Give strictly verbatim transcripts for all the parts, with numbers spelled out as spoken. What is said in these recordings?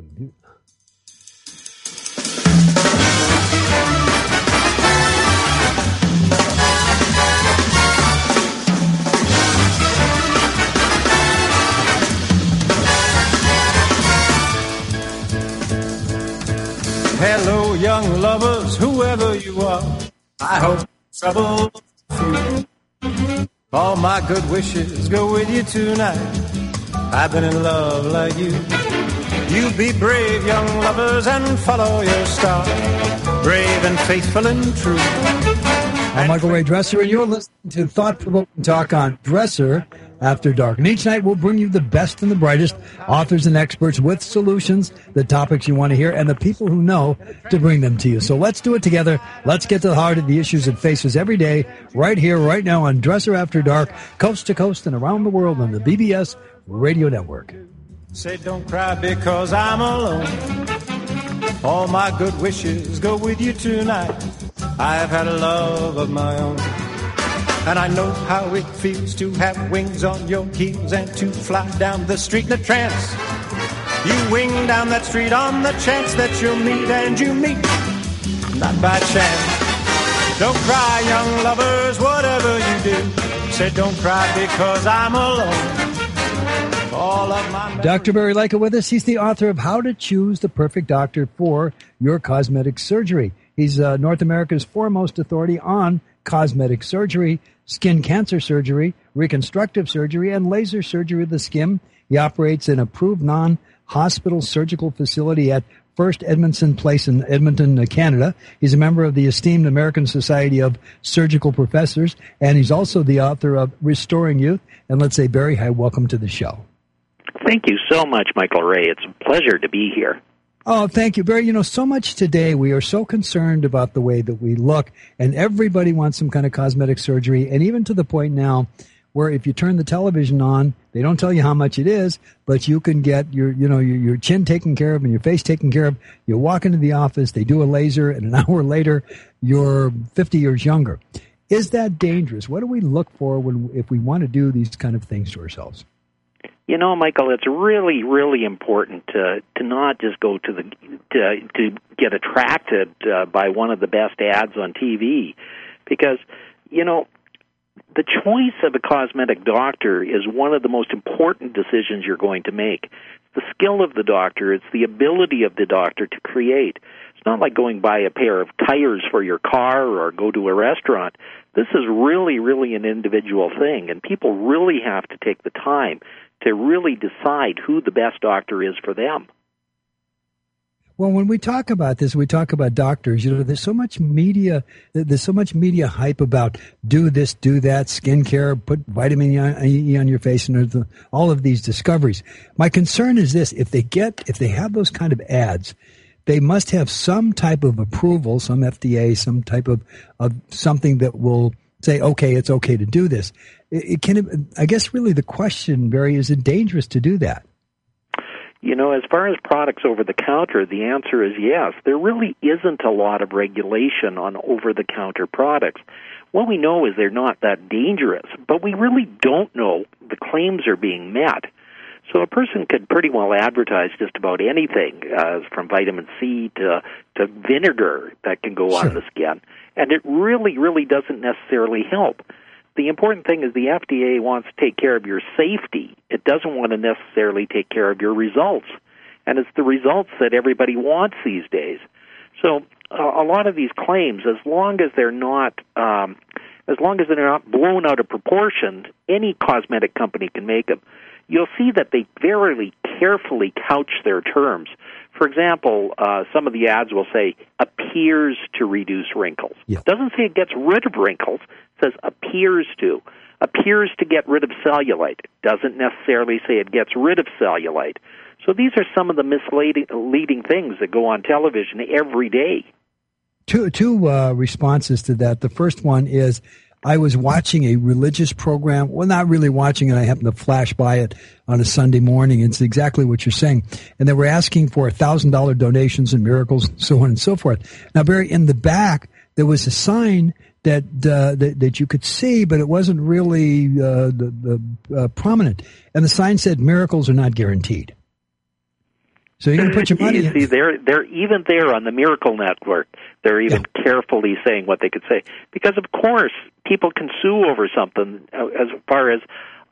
Unmute. Hello, young lovers, whoever you are. I hope trouble's few. All my good wishes go with you tonight. I've been in love like you. You be brave, young lovers, and follow your star. Brave and faithful and true. I'm Michael Ray Dresser, and you're listening to Thought-Provoking Talk on Dresser After Dark. And each night we'll bring you the best and the brightest authors and experts with solutions, the topics you want to hear, and the people who know to bring them to you. So let's do it together. Let's get to the heart of the issues that face us every day, right here, right now on Dresser After Dark, coast to coast and around the world on the B B S Radio Network. Say don't cry because I'm alone. All my good wishes go with you tonight. I've had a love of my own. And I know how it feels to have wings on your heels and to fly down the street in a trance. You wing down that street on the chance that you'll meet, and you meet, not by chance. Don't cry, young lovers, whatever you do. Say don't cry because I'm alone. All of my Doctor Barry Leica with us. He's the author of How to Choose the Perfect Doctor for Your Cosmetic Surgery. He's uh, North America's foremost authority on cosmetic surgery, skin cancer surgery, reconstructive surgery, and laser surgery of the skin. He operates an approved non-hospital surgical facility at First Edmondson Place in Edmonton, Canada. He's a member of the esteemed American Society of Surgical Professors, and he's also the author of Restoring Youth. And let's say, Barry, hi, welcome to the show. Thank you so much, Michael Ray. It's a pleasure to be here. Oh, thank you, Barry. You know, so much today, we are so concerned about the way that we look, and everybody wants some kind of cosmetic surgery, and even to the point now where if you turn the television on, they don't tell you how much it is, but you can get your, you know, your, your chin taken care of and your face taken care of. You walk into the office, they do a laser, and an hour later, you're fifty years younger. Is that dangerous? What do we look for when if we want to do these kind of things to ourselves? You know, Michael, it's really, really important to to not just go to the to, to get attracted uh, by one of the best ads on T V, because you know the choice of a cosmetic doctor is one of the most important decisions you're going to make. It's the skill of the doctor; it's the ability of the doctor to create. It's not like going buy a pair of tires for your car or go to a restaurant. This is really, really an individual thing, and people really have to take the time to really decide who the best doctor is for them. Well, when we talk about this, we talk about doctors, you know, there's so much media, there's so much media hype about do this, do that, skincare, put vitamin E on your face, and the, all of these discoveries. My concern is this, if they get, if they have those kind of ads, they must have some type of approval, some F D A, some type of, of something that will say, okay, it's okay to do this. It, it can, I guess really the question, Barry, is it dangerous to do that? You know, as far as products over the counter, the answer is yes. There really isn't a lot of regulation on over-the-counter products. What we know is they're not that dangerous, but we really don't know the claims are being met. So a person could pretty well advertise just about anything, uh, from vitamin C to, to vinegar that can go sure. on the skin, and it really, really doesn't necessarily help. The important thing is the F D A wants to take care of your safety. It doesn't want to necessarily take care of your results, and it's the results that everybody wants these days. So uh, a lot of these claims, as long as they're not, um, as long as they're not blown out of proportion, any cosmetic company can make them. You'll see that they very carefully couch their terms. For example, uh, some of the ads will say, appears to reduce wrinkles. Yeah. It doesn't say it gets rid of wrinkles. It says appears to. Appears to get rid of cellulite. It doesn't necessarily say it gets rid of cellulite. So these are some of the misleading leading things that go on television every day. Two, two uh, responses to that. The first one is, I was watching a religious program. Well, not really watching it. I happened to flash by it on a Sunday morning. It's exactly what you're saying. And they were asking for one thousand dollars donations and miracles, and so on and so forth. Now, Barry, in the back, there was a sign that uh, that, that you could see, but it wasn't really uh, the, the, uh, prominent. And the sign said, miracles are not guaranteed. So you're going to put your money you in. See, they're, they're even there on the Miracle Network. They're even yeah. carefully saying what they could say. Because, of course, people can sue over something as far as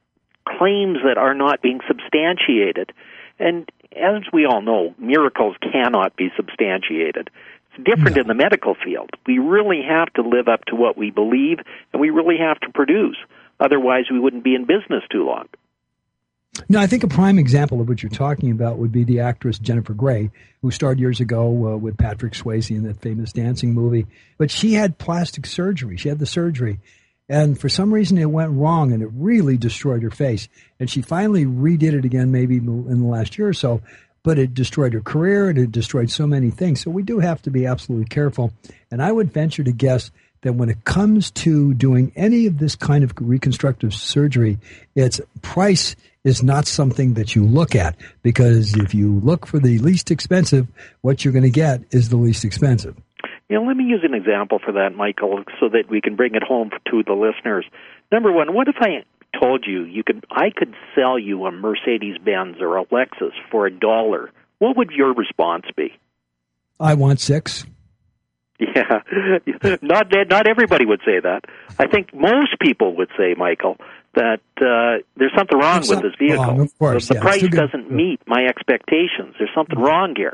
claims that are not being substantiated. And as we all know, miracles cannot be substantiated. It's different no. in the medical field. We really have to live up to what we believe, and we really have to produce. Otherwise, we wouldn't be in business too long. No, I think a prime example of what you're talking about would be the actress Jennifer Grey, who starred years ago uh, with Patrick Swayze in that famous dancing movie. But she had plastic surgery. She had the surgery. And for some reason, it went wrong, and it really destroyed her face. And she finally redid it again maybe in the last year or so. But it destroyed her career, and it destroyed so many things. So we do have to be absolutely careful. And I would venture to guess that when it comes to doing any of this kind of reconstructive surgery, its price is not something that you look at, because if you look for the least expensive, what you're going to get is the least expensive. You know, let me use an example for that, Michael, so that we can bring it home to the listeners. Number one, what if I told you you could I could sell you a Mercedes-Benz or a Lexus for a dollar? What would your response be? I want six. Yeah, not not everybody would say that. I think most people would say, Michael, that uh, there's something wrong there's with this vehicle. Wrong, of course, the yeah, price doesn't meet my expectations. There's something wrong here.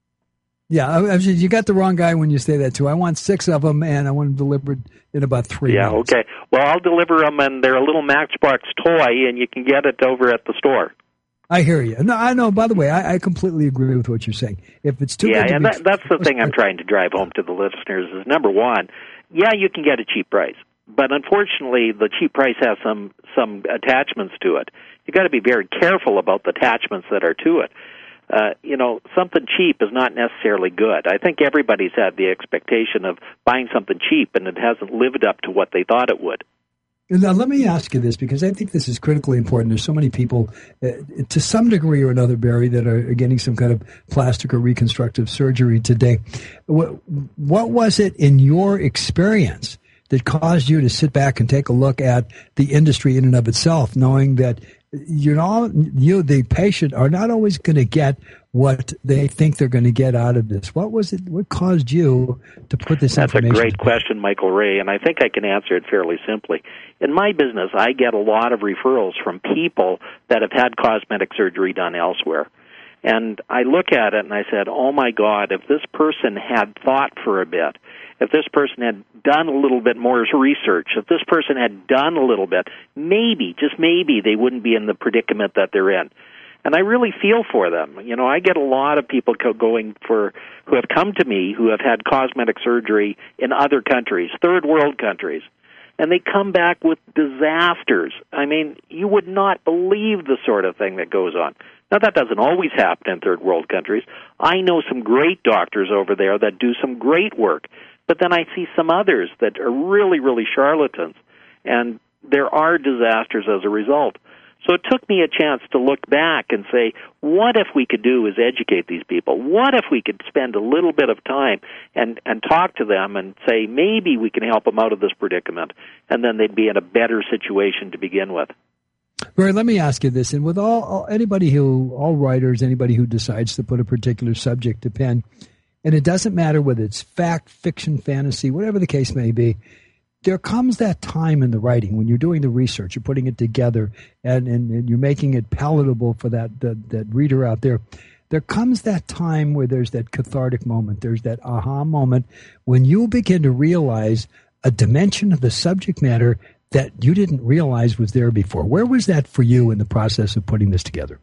Yeah, I, I, you got the wrong guy when you say that, too. I want six of them, and I want them delivered in about three Yeah, minutes. Okay. Well, I'll deliver them, and they're a little Matchbox toy, and you can get it over at the store. I hear you. No, I know. By the way, I, I completely agree with what you're saying. If it's too yeah, good to and be that, that's the thing I'm trying to drive home to the listeners is, number one, yeah, you can get a cheap price, but unfortunately, the cheap price has some some attachments to it. You got to be very careful about the attachments that are to it. Uh, you know, something cheap is not necessarily good. I think everybody's had the expectation of buying something cheap, and it hasn't lived up to what they thought it would. Now, let me ask you this, because I think this is critically important. There's so many people, uh, to some degree or another, Barry, that are getting some kind of plastic or reconstructive surgery today. What, what was it in your experience that caused you to sit back and take a look at the industry in and of itself, knowing that you're not, you, the patient, are not always going to get what they think they're going to get out of this? What was it? What caused you to put this That's information? That's a great question, Michael Ray, and I think I can answer it fairly simply. In my business, I get a lot of referrals from people that have had cosmetic surgery done elsewhere. And I look at it and I said, oh my God, if this person had thought for a bit, if this person had done a little bit more research, if this person had done a little bit, maybe, just maybe, they wouldn't be in the predicament that they're in. And I really feel for them. You know, I get a lot of people going for, who have come to me who have had cosmetic surgery in other countries, third world countries, and they come back with disasters. I mean, you would not believe the sort of thing that goes on. Now, that doesn't always happen in third world countries. I know some great doctors over there that do some great work, but then I see some others that are really, really charlatans, and there are disasters as a result. So it took me a chance to look back and say, what if we could do is educate these people? What if we could spend a little bit of time and, and talk to them and say, maybe we can help them out of this predicament, and then they'd be in a better situation to begin with. Barry, let me ask you this, and with all, all anybody who, all writers, anybody who decides to put a particular subject to pen, and it doesn't matter whether it's fact, fiction, fantasy, whatever the case may be, there comes that time in the writing when you're doing the research, you're putting it together, and, and, and you're making it palatable for that, that that reader out there. There comes that time where there's that cathartic moment. There's that aha moment when you begin to realize a dimension of the subject matter that you didn't realize was there before. Where was that for you in the process of putting this together?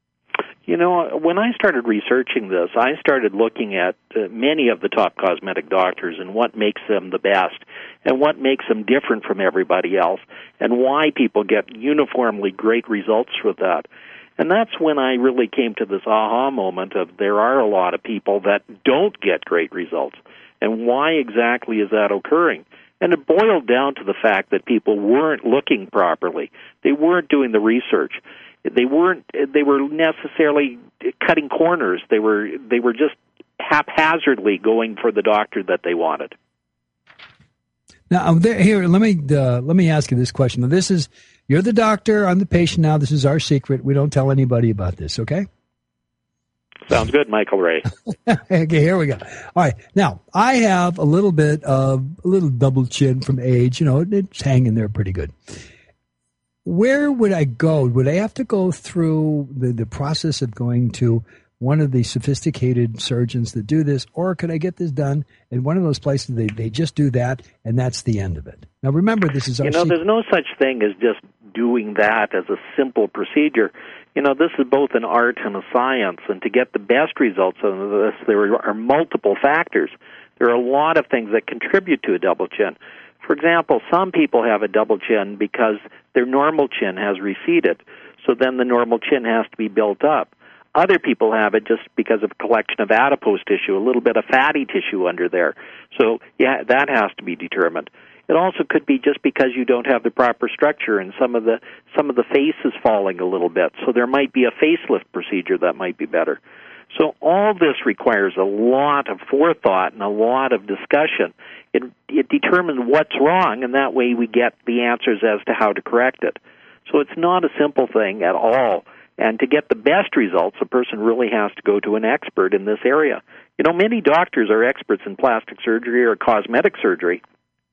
You know, when I started researching this, I started looking at uh, many of the top cosmetic doctors and what makes them the best and what makes them different from everybody else and why people get uniformly great results with that. And that's when I really came to this aha moment of there are a lot of people that don't get great results. And why exactly is that occurring? And it boiled down to the fact that people weren't looking properly. They weren't doing the research. They weren't. They were necessarily cutting corners. They were. They were just haphazardly going for the doctor that they wanted. Now, there, here, let me uh, let me ask you this question. Now, this is you're the doctor. I'm the patient. Now, this is our secret. We don't tell anybody about this. Okay? Sounds good, Michael Ray. Okay, here we go. All right. Now, I have a little bit of a little double chin from age. You know, it's hanging there pretty good. Where would I go? Would I have to go through the, the process of going to one of the sophisticated surgeons that do this, or could I get this done in one of those places they, they just do that, and that's the end of it? Now, remember, this is our... You know, secret. there's no such thing as just doing that as a simple procedure. You know, this is both an art and a science, and to get the best results of this, there are multiple factors. There are a lot of things that contribute to a double chin. For example, some people have a double chin because their normal chin has receded, so then the normal chin has to be built up. Other people have it just because of a collection of adipose tissue, a little bit of fatty tissue under there. So, yeah, that has to be determined. It also could be just because you don't have the proper structure and some of the some of the face is falling a little bit. So there might be a facelift procedure that might be better. So all this requires a lot of forethought and a lot of discussion. It, it determines what's wrong, and that way we get the answers as to how to correct it. So it's not a simple thing at all. And to get the best results, a person really has to go to an expert in this area. You know, many doctors are experts in plastic surgery or cosmetic surgery,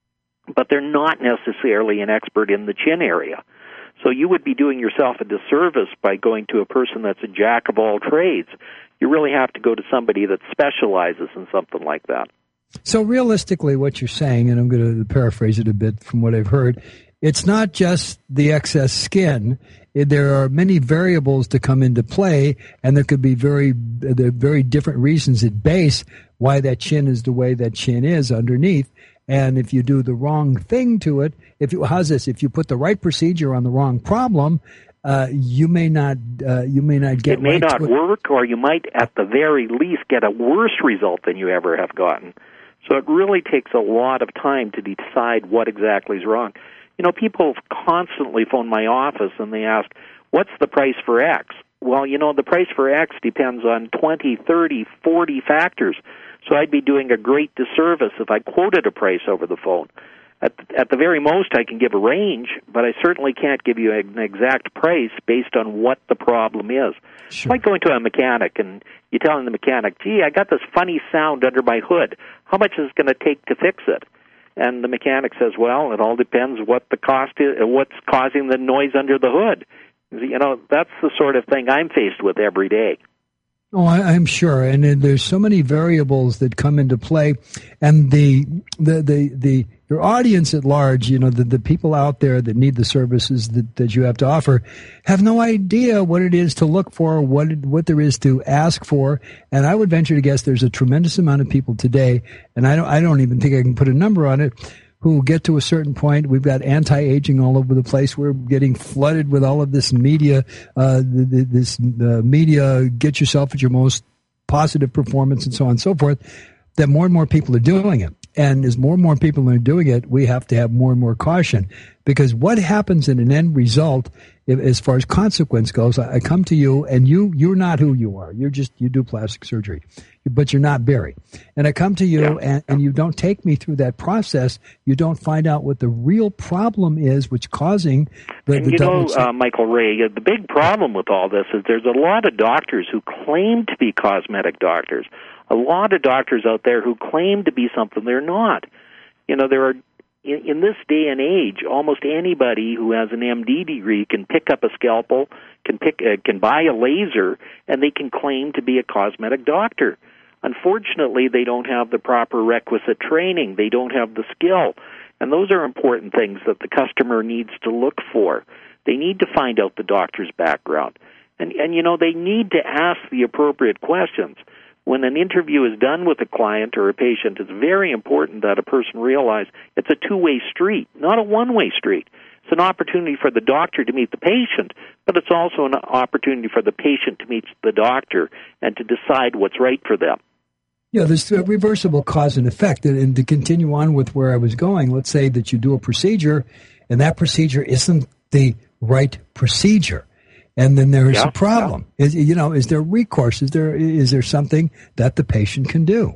but they're not necessarily an expert in the chin area. So you would be doing yourself a disservice by going to a person that's a jack of all trades. You really have to go to somebody that specializes in something like that. So realistically, what you're saying, and I'm going to paraphrase it a bit from what I've heard, it's not just the excess skin. There are many variables to come into play, and there could be very, there are very different reasons at base why that chin is the way that chin is underneath. And if you do the wrong thing to it, if you, how's this? If you put the right procedure on the wrong problem, uh, you may not, uh, you may not get. It may right not to it. work, or you might, at the very least, get a worse result than you ever have gotten. So it really takes a lot of time to decide what exactly is wrong. You know, people constantly phone my office and they ask, what's the price for X? Well, you know, the price for X depends on twenty, thirty, forty factors. So I'd be doing a great disservice if I quoted a price over the phone. At, at the very most, I can give a range, but I certainly can't give you an exact price based on what the problem is. Sure. It's like going to a mechanic and you're telling the mechanic, gee, I got this funny sound under my hood. How much is it going to take to fix it? And the mechanic says, well, it all depends what the cost is, what's causing the noise under the hood. You know, that's the sort of thing I'm faced with every day. Oh, I, I'm sure, and uh, there's so many variables that come into play, and the the the, the your audience at large, you know, the, the people out there that need the services that, that you have to offer, have no idea what it is to look for, what it, what there is to ask for, and I would venture to guess there's a tremendous amount of people today, and I don't I don't even think I can put a number on it, who get to a certain point. We've got anti-aging all over the place. We're getting flooded with all of this media, uh, this uh, media, get yourself at your most positive performance and so on and so forth, that more and more people are doing it. And as more and more people are doing it, we have to have more and more caution. Because what happens in an end result, if, as far as consequence goes, I, I come to you and you, you're not who you are. You're just, you do plastic surgery, but you're not Barry. And I come to you yeah. and, and you don't take me through that process. You don't find out what the real problem is, which causing the, and the you double. know, uh, Michael Ray, the big problem with all this is there's a lot of doctors who claim to be cosmetic doctors. A lot of doctors out there who claim to be something they're not. You know, there are, in, in this day and age, almost anybody who has an M D degree can pick up a scalpel, can pick, uh, can buy a laser, and they can claim to be a cosmetic doctor. Unfortunately, they don't have the proper requisite training. They don't have the skill. And those are important things that the customer needs to look for. They need to find out the doctor's background. And, and you know, they need to ask the appropriate questions. When an interview is done with a client or a patient, it's very important that a person realize it's a two-way street, not a one-way street. It's an opportunity for the doctor to meet the patient, but it's also an opportunity for the patient to meet the doctor and to decide what's right for them. Yeah, there's a reversible cause and effect. And, and to continue on with where I was going, let's say that you do a procedure, and that procedure isn't the right procedure. And then there is yeah, a problem. Yeah. Is, you know, is there recourse? Is there is there something that the patient can do?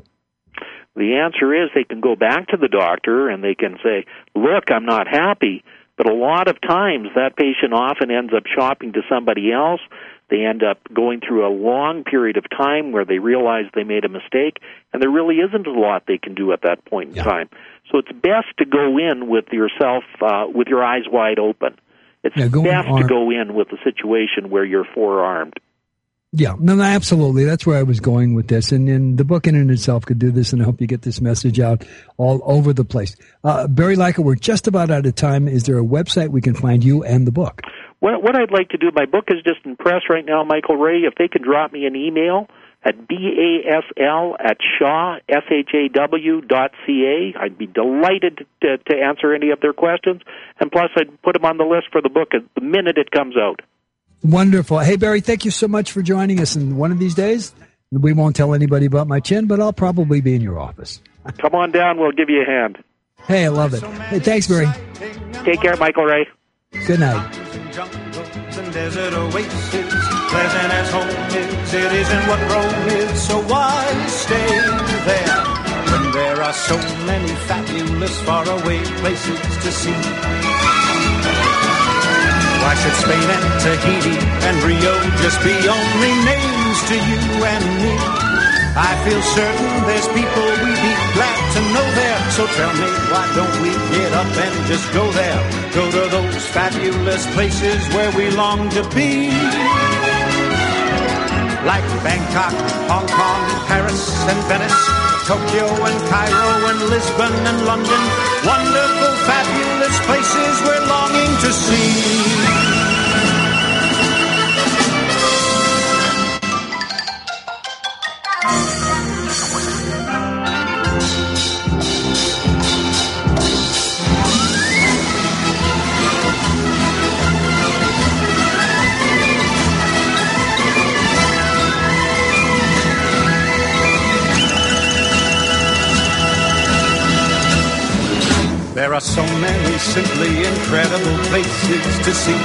The answer is they can go back to the doctor and they can say, look, I'm not happy. But a lot of times that patient often ends up shopping to somebody else. They end up going through a long period of time where they realize they made a mistake, and there really isn't a lot they can do at that point in yeah. time. So it's best to go in with yourself, uh, with your eyes wide open. It's yeah, best to go in with a situation where you're forearmed. Yeah, no, no, absolutely. That's where I was going with this. And, and the book in and itself could do this, and I hope you get this message out all over the place. Uh, Barry Leica, we're just about out of time. Is there a website we can find you and the book? What, what I'd like to do, my book is just in press right now, Michael Ray. If they could drop me an email at basl at shaw, S H A W dot C A, I'd be delighted to, to answer any of their questions. And plus, I'd put them on the list for the book the minute it comes out. Wonderful. Hey, Barry, thank you so much for joining us. And one of these days, we won't tell anybody about my chin, but I'll probably be in your office. Come on down. We'll give you a hand. Hey, I love it. Hey, thanks, Barry. Take care, Michael Ray. Good night. Desert oasis, pleasant as home is, it isn't what Rome is, so why stay there when there are so many fabulous faraway places to see? Why should Spain and Tahiti and Rio just be only names to you and me? I feel certain there's people we'd be glad to know there. So tell me, why don't we get up and just go there? Go to those fabulous places where we long to be. Like Bangkok, Hong Kong, Paris and Venice, Tokyo and Cairo and Lisbon and London. Wonderful, fabulous places we're longing to see. There are so many simply incredible places to see.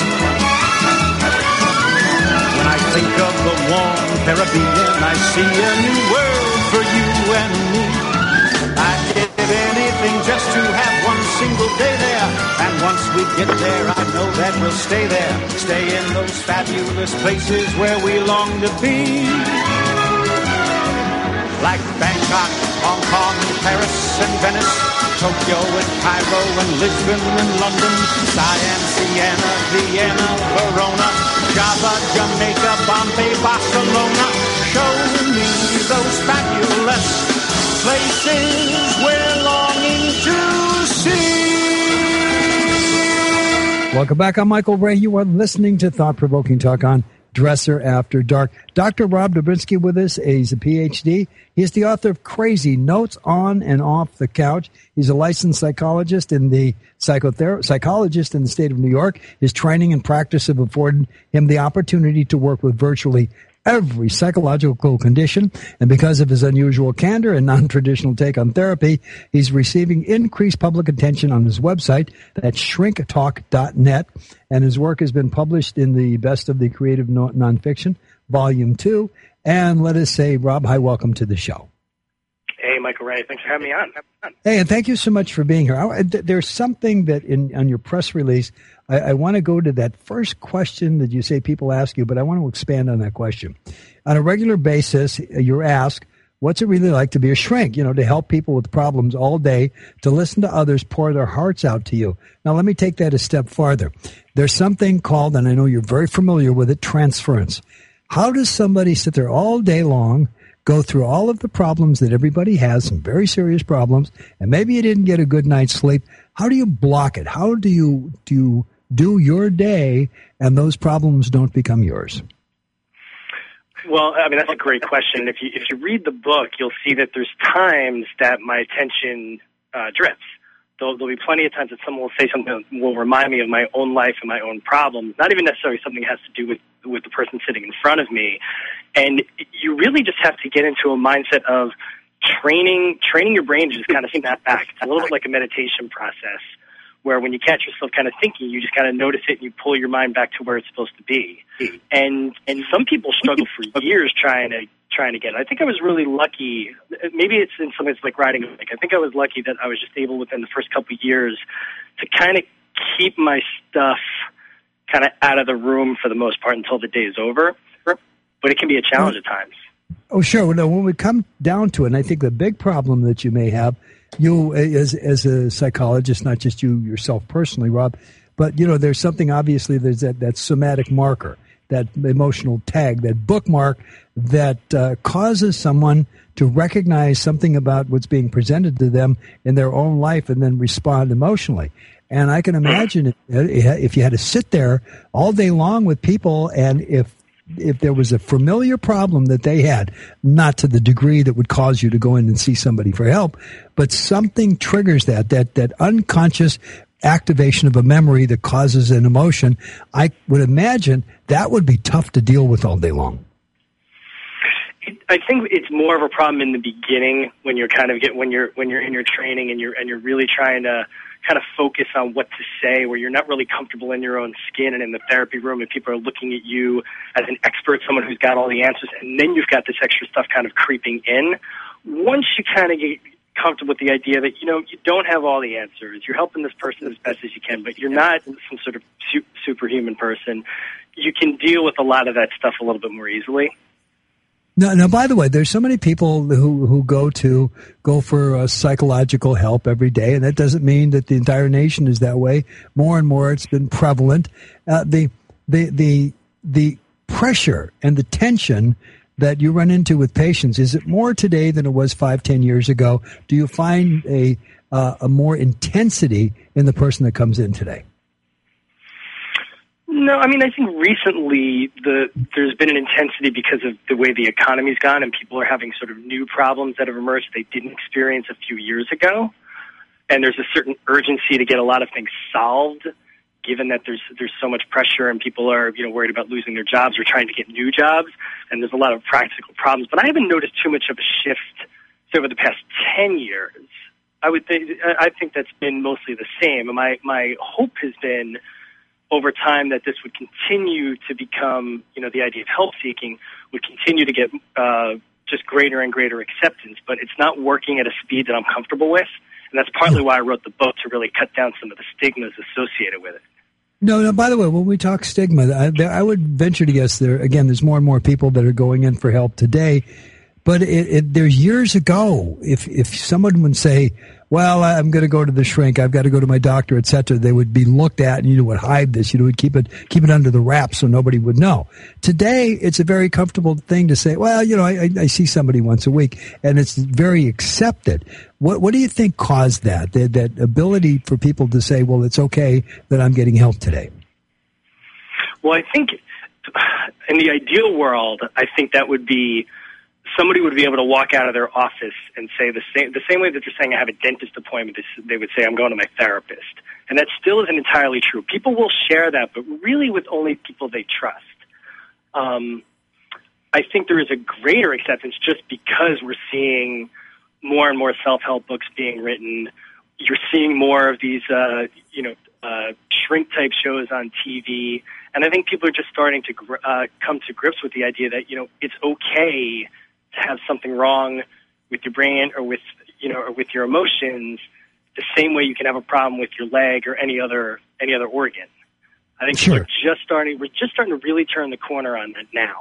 When I think of the warm Caribbean, I see a new world for you and me. I'd give anything just to have one single day there. And once we get there, I know that we'll stay there. Stay in those fabulous places where we long to be. Like Bangkok, Hong Kong, Paris and Venice, Tokyo and Cairo and Lisbon and London, Siam, Siena, Vienna, Verona, Java, Jamaica, Bombay, Barcelona. Show me those fabulous places we're longing to see. Welcome back. I'm Michael Ray. You are listening to Thought Provoking Talk on Dresser After Dark. Doctor Rob Dobrinsky with us. He's a P H D. He's the author of Crazy Notes on and Off the Couch. He's a licensed psychologist in the psychother- psychologist in the state of New York. His training and practice have afforded him the opportunity to work with virtually every psychological condition. And because of his unusual candor and non-traditional take on therapy, he's receiving increased public attention on his website. That's shrink talk dot net. And his work has been published in the Best of the Creative Nonfiction, Volume two. And let us say, Rob, hi, welcome to the show. Hey, Michael Ray. Thanks for having me on. Hey, and thank you so much for being here. I, there's something that in on your press release, I, I want to go to that first question that you say people ask you, but I want to expand on that question. On a regular basis, you're asked, what's it really like to be a shrink? You know, to help people with problems all day, to listen to others pour their hearts out to you. Now, let me take that a step farther. There's something called, and I know you're very familiar with it, transference. How does somebody sit there all day long, go through all of the problems that everybody has, some very serious problems, and maybe you didn't get a good night's sleep? How do you block it? How do you do you do your day and those problems don't become yours? Well, I mean, that's a great question. If you if you read the book, you'll see that there's times that my attention uh, drifts. There'll, there'll be plenty of times that someone will say something that will remind me of my own life and my own problems, not even necessarily something that has to do with, with the person sitting in front of me. And you really just have to get into a mindset of training training your brain to just kind of snap back. It's a little bit like a meditation process where when you catch yourself kind of thinking, you just kind of notice it and you pull your mind back to where it's supposed to be. And and some people struggle for years trying to trying to get it. I think I was really lucky. Maybe it's in some ways like riding a bike. I think I was lucky that I was just able within the first couple of years to kind of keep my stuff kind of out of the room for the most part until the day is over. but it can be a challenge at times. Oh, sure. Well, no, when we come down to it, and I think the big problem that you may have, you as as a psychologist, not just you yourself personally, Rob, but, you know, there's something, obviously, there's that, that somatic marker, that emotional tag, that bookmark that uh, causes someone to recognize something about what's being presented to them in their own life and then respond emotionally. And I can imagine if, if you had to sit there all day long with people, and if if there was a familiar problem that they had, not to the degree that would cause you to go in and see somebody for help, but something triggers that, that, that unconscious activation of a memory that causes an emotion, I would imagine that would be tough to deal with all day long. I think it's more of a problem in the beginning when you're kind of get when you're when you're in your training and you're and you're really trying to kind of focus on what to say, where you're not really comfortable in your own skin and in the therapy room, and people are looking at you as an expert, someone who's got all the answers, and then you've got this extra stuff kind of creeping in. Once you kind of get comfortable with the idea that, you know, you don't have all the answers, you're helping this person as best as you can, but you're not some sort of su- superhuman person, you can deal with a lot of that stuff a little bit more easily. Now, now, by the way, there's so many people who, who go to go for uh, psychological help every day, and that doesn't mean that the entire nation is that way. More and more, it's been prevalent. Uh, the the the the pressure and the tension that you run into with patients, is it more today than it was five, ten years ago? Do you find a uh, a more intensity in the person that comes in today? No, I mean, I think recently the there's been an intensity because of the way the economy's gone, and people are having sort of new problems that have emerged they didn't experience a few years ago. And there's a certain urgency to get a lot of things solved, given that there's there's so much pressure and people are, you know, worried about losing their jobs or trying to get new jobs, and there's a lot of practical problems. But I haven't noticed too much of a shift over the past ten years. I would think I think that's been mostly the same. And my my hope has been, over time, that this would continue to become, you know, the idea of help seeking would continue to get uh, just greater and greater acceptance. But it's not working at a speed that I'm comfortable with. And that's partly why I wrote the book, to really cut down some of the stigmas associated with it. No, no, by the way, when we talk stigma, I, I would venture to guess there, again, there's more and more people that are going in for help today. But it, it, there's years ago, if if someone would say, well, I'm going to go to the shrink, I've got to go to my doctor, et cetera, they would be looked at, and you would hide this, you would keep it keep it under the wrap so nobody would know. Today, it's a very comfortable thing to say, well, you know, I, I see somebody once a week, and it's very accepted. What what do you think caused that, that, that ability for people to say, well, it's okay that I'm getting help today? Well, I think in the ideal world, I think that would be somebody would be able to walk out of their office and say the same the same way that they're saying I have a dentist appointment, they would say I'm going to my therapist. And that still isn't entirely true. People will share that, but really with only people they trust. Um, I think there is a greater acceptance just because we're seeing more and more self-help books being written. You're seeing more of these, uh, you know, uh, shrink-type shows on T V. And I think people are just starting to gr- uh, come to grips with the idea that, you know, it's okay to have something wrong with your brain or with, you know, or with your emotions, the same way you can have a problem with your leg or any other any other organ. I think sure. we're just starting. We're just starting to really turn the corner on that now.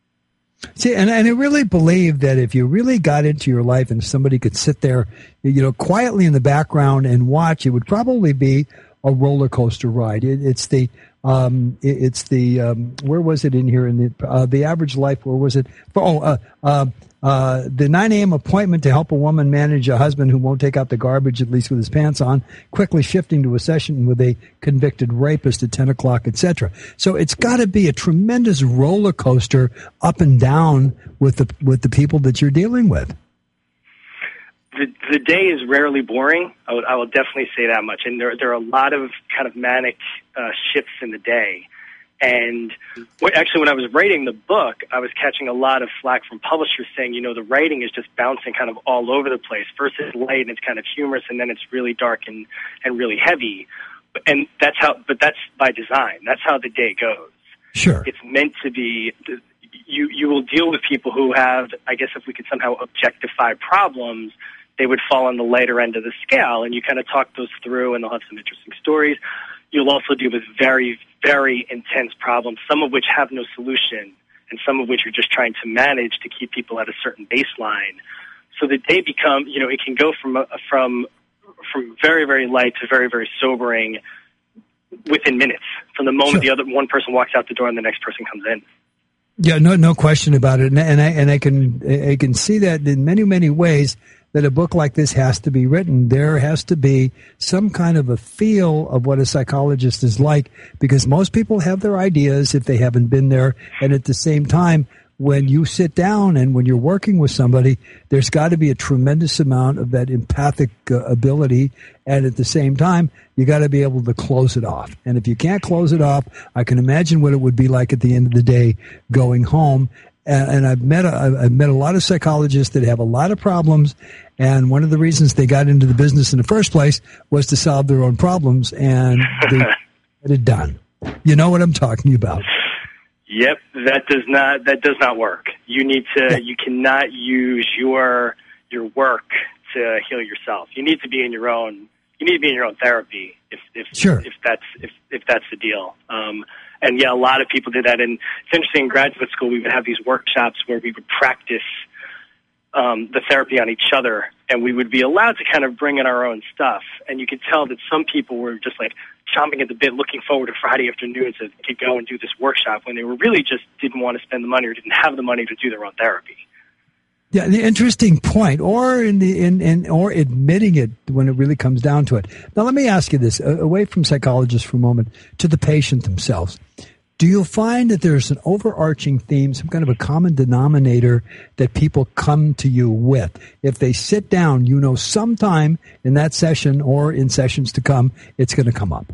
See, and, and I really believe that if you really got into your life and somebody could sit there, you know, quietly in the background and watch, it would probably be a roller coaster ride. It, it's the Um, it, it's the, um, where was it in here in the, uh, the average life, where was it? Oh, uh, uh, uh, the nine a.m. appointment to help a woman manage a husband who won't take out the garbage, at least with his pants on, quickly shifting to a session with a convicted rapist at ten o'clock, et cetera. So it's got to be a tremendous roller coaster up and down with the, with the people that you're dealing with. The, the day is rarely boring. I, would, I will definitely say that much. And there, there are a lot of kind of manic uh, shifts in the day. And w- actually, when I was writing the book, I was catching a lot of flack from publishers saying, you know, the writing is just bouncing kind of all over the place. First it's light and it's kind of humorous, and then it's really dark and, and really heavy. And that's how, but that's by design. That's how the day goes. Sure. It's meant to be. You, you will deal with people who have, I guess if we could somehow objectify problems, they would fall on the lighter end of the scale, and you kind of talk those through, and they'll have some interesting stories. You'll also deal with very, very intense problems, some of which have no solution, and some of which are just trying to manage to keep people at a certain baseline, so that they become, you know, it can go from from from very, very light to very, very sobering within minutes, from the moment sure. the other one person walks out the door and the next person comes in. Yeah, no, no question about it, and, and I and I can I can see that in many, many ways. That a book like this has to be written. There has to be some kind of a feel of what a psychologist is like, because most people have their ideas if they haven't been there. And at the same time, when you sit down and when you're working with somebody, there's got to be a tremendous amount of that empathic uh, ability. And at the same time, you got to be able to close it off. And if you can't close it off, I can imagine what it would be like at the end of the day going home. And, and I've met a, I've met a lot of psychologists that have a lot of problems, and one of the reasons they got into the business in the first place was to solve their own problems, and they get it done. You know what I'm talking about? Yep, that does not that does not work. You need to yeah. you cannot use your your work to heal yourself. You need to be in your own you need to be in your own therapy if if sure. if that's if if that's the deal. Um, And yeah, a lot of people did that. And it's interesting, in graduate school, we would have these workshops where we would practice um, the therapy on each other, and we would be allowed to kind of bring in our own stuff. And you could tell that some people were just like chomping at the bit, looking forward to Friday afternoon to, to go and do this workshop, when they were really just didn't want to spend the money or didn't have the money to do their own therapy. Yeah, the interesting point, or in the in, in or admitting it when it really comes down to it. Now, let me ask you this: away from psychologists for a moment, to the patient themselves. Do you find that there's an overarching theme, some kind of a common denominator that people come to you with? If they sit down, you know, sometime in that session or in sessions to come, it's going to come up.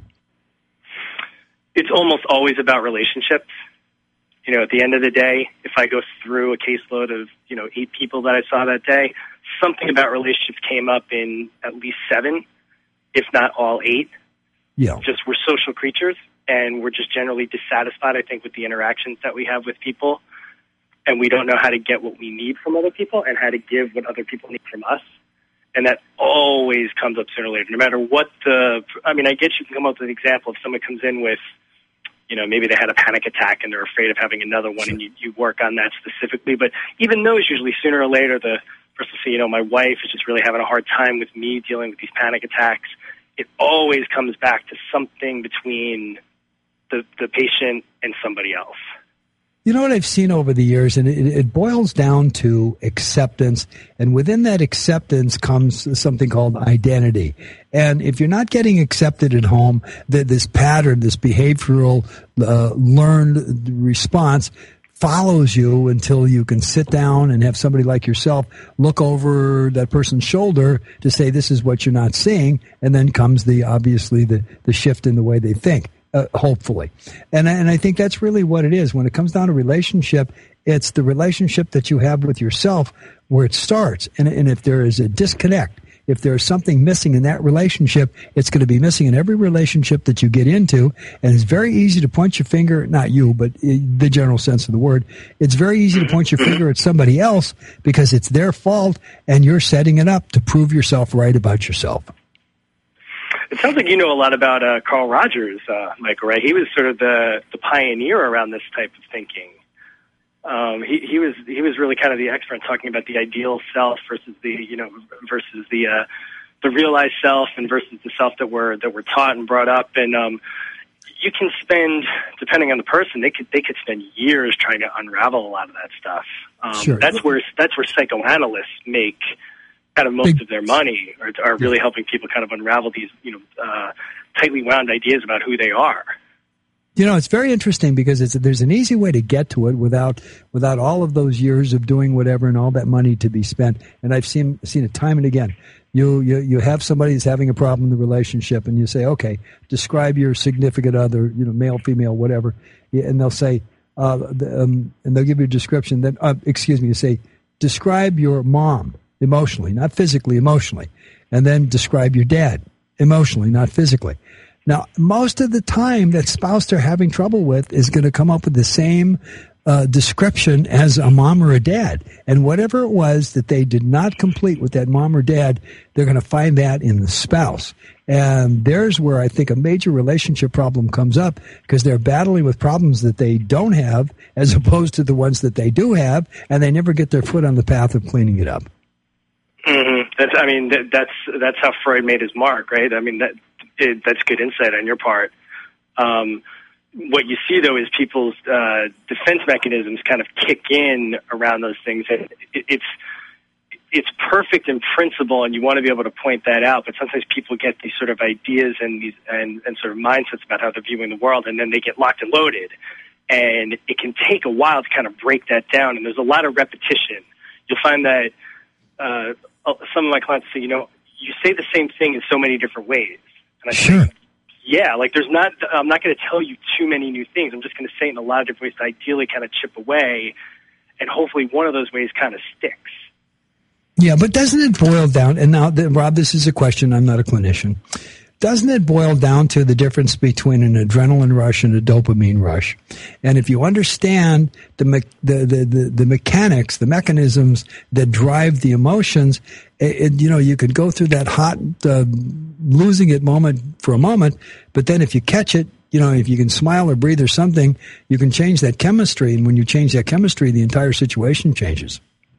It's almost always about relationships. You know, at the end of the day, if I go through a caseload of, you know, eight people that I saw that day, something about relationships came up in at least seven, if not all eight. Yeah. Just we're social creatures, and we're just generally dissatisfied, I think, with the interactions that we have with people. And we don't know how to get what we need from other people and how to give what other people need from us. And that always comes up sooner or later, no matter what the, I mean, I guess you can come up with an example if someone comes in with, you know, maybe they had a panic attack and they're afraid of having another one, sure. and you, you work on that specifically. But even those, usually sooner or later, the person will say, you know, my wife is just really having a hard time with me dealing with these panic attacks. It always comes back to something between the, the patient and somebody else. You know what I've seen over the years, and it, it boils down to acceptance, and within that acceptance comes something called identity. And if you're not getting accepted at home, that this pattern, this behavioral uh, learned response follows you until you can sit down and have somebody like yourself look over that person's shoulder to say, this is what you're not seeing, and then comes the, obviously, the, the shift in the way they think. Uh, hopefully. And, and I think that's really what it is. When it comes down to relationship, it's the relationship that you have with yourself where it starts. And, and if there is a disconnect, if there's something missing in that relationship, it's going to be missing in every relationship that you get into. And it's very easy to point your finger, not you, but the general sense of the word. It's very easy to point your finger at somebody else because it's their fault and you're setting it up to prove yourself right about yourself. It sounds like you know a lot about uh, Carl Rogers, uh, Michael, right? He was sort of the, the pioneer around this type of thinking. Um, he, he was he was really kind of the expert in talking about the ideal self versus the you know versus the uh, the realized self and versus the self that we're that we're taught and brought up. And um, you can spend, depending on the person, they could they could spend years trying to unravel a lot of that stuff. Um, sure. That's where that's where psychoanalysts make kind of most Big, of their money, are, are really yeah. helping people kind of unravel these, you know, uh, tightly wound ideas about who they are. You know, it's very interesting because it's there's an easy way to get to it without without all of those years of doing whatever and all that money to be spent. And I've seen seen it time and again. You you you have somebody who's having a problem in the relationship, and you say, okay, describe your significant other, you know, male, female, whatever, and they'll say, uh, the, um, and they'll give you a description. Then, uh, excuse me, you say, describe your mom. Emotionally, not physically, emotionally. And then describe your dad emotionally, not physically. Now, most of the time, that spouse they're having trouble with is going to come up with the same uh, description as a mom or a dad. And whatever it was that they did not complete with that mom or dad, they're going to find that in the spouse. And there's where I think a major relationship problem comes up, because they're battling with problems that they don't have as opposed to the ones that they do have, and they never get their foot on the path of cleaning it up. Mm-hmm. That's, I mean, that, that's that's how Freud made his mark, right? I mean, that it, that's good insight on your part. Um, what you see, though, is people's uh, defense mechanisms kind of kick in around those things. And it, it's it's perfect in principle, and you want to be able to point that out. But sometimes people get these sort of ideas and these and, and sort of mindsets about how they're viewing the world, and then they get locked and loaded. And it can take a while to kind of break that down. And there's a lot of repetition. You'll find that uh, some of my clients say, you know, you say the same thing in so many different ways. And I Sure. say, yeah, like there's not, I'm not going to tell you too many new things. I'm just going to say it in a lot of different ways to ideally kind of chip away, and hopefully one of those ways kind of sticks. Yeah, but doesn't it boil down, and now, Rob, this is a question, I'm not a clinician. Doesn't it boil down to the difference between an adrenaline rush and a dopamine rush? And if you understand the me- the, the, the, the mechanics, the mechanisms that drive the emotions, it, it, you know, you could go through that hot, uh, losing it moment for a moment, but then if you catch it, you know, if you can smile or breathe or something, you can change that chemistry. And when you change that chemistry, the entire situation changes.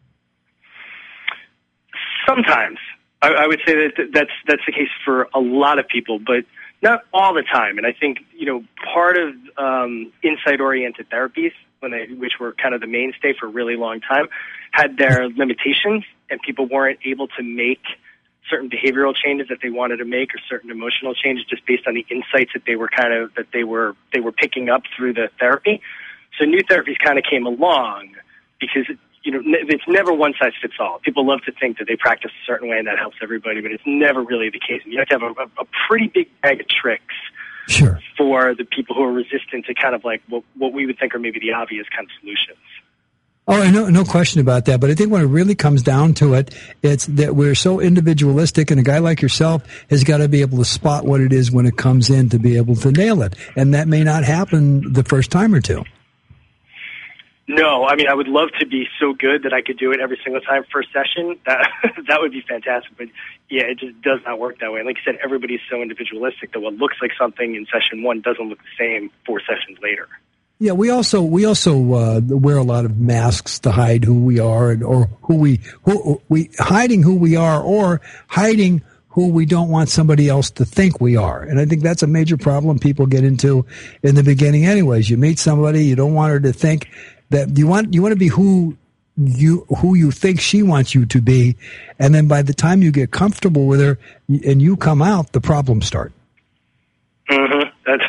Sometimes. I, I would say that that's that's the case for a lot of people, but not all the time. And I think, you know, part of um, insight-oriented therapies, when they, which were kind of the mainstay for a really long time, had their limitations, and people weren't able to make certain behavioral changes that they wanted to make, or certain emotional changes, just based on the insights that they were kind of that they were they were picking up through the therapy. So new therapies kind of came along because, you know, it's never one size fits all. People love to think that they practice a certain way and that helps everybody, but it's never really the case. And you have to have a, a pretty big bag of tricks Sure. for the people who are resistant to kind of like what, what we would think are maybe the obvious kind of solutions. Oh, no, no question about that. But I think when it really comes down to it, it's that we're so individualistic, and a guy like yourself has got to be able to spot what it is when it comes in to be able to nail it. And that may not happen the first time or two. No, I mean, I would love to be so good that I could do it every single time first session. That that would be fantastic. But yeah, it just does not work that way. And like you said, everybody's so individualistic that what looks like something in session one doesn't look the same four sessions later. Yeah, we also we also uh, wear a lot of masks to hide who we are, and or who we who we hiding who we are, or hiding who we don't want somebody else to think we are. And I think that's a major problem people get into in the beginning. Anyways, you meet somebody, you don't want her to think that you want you want to be who you who you think she wants you to be, and then by the time you get comfortable with her and you come out, the problems start. Mm-hmm. That's.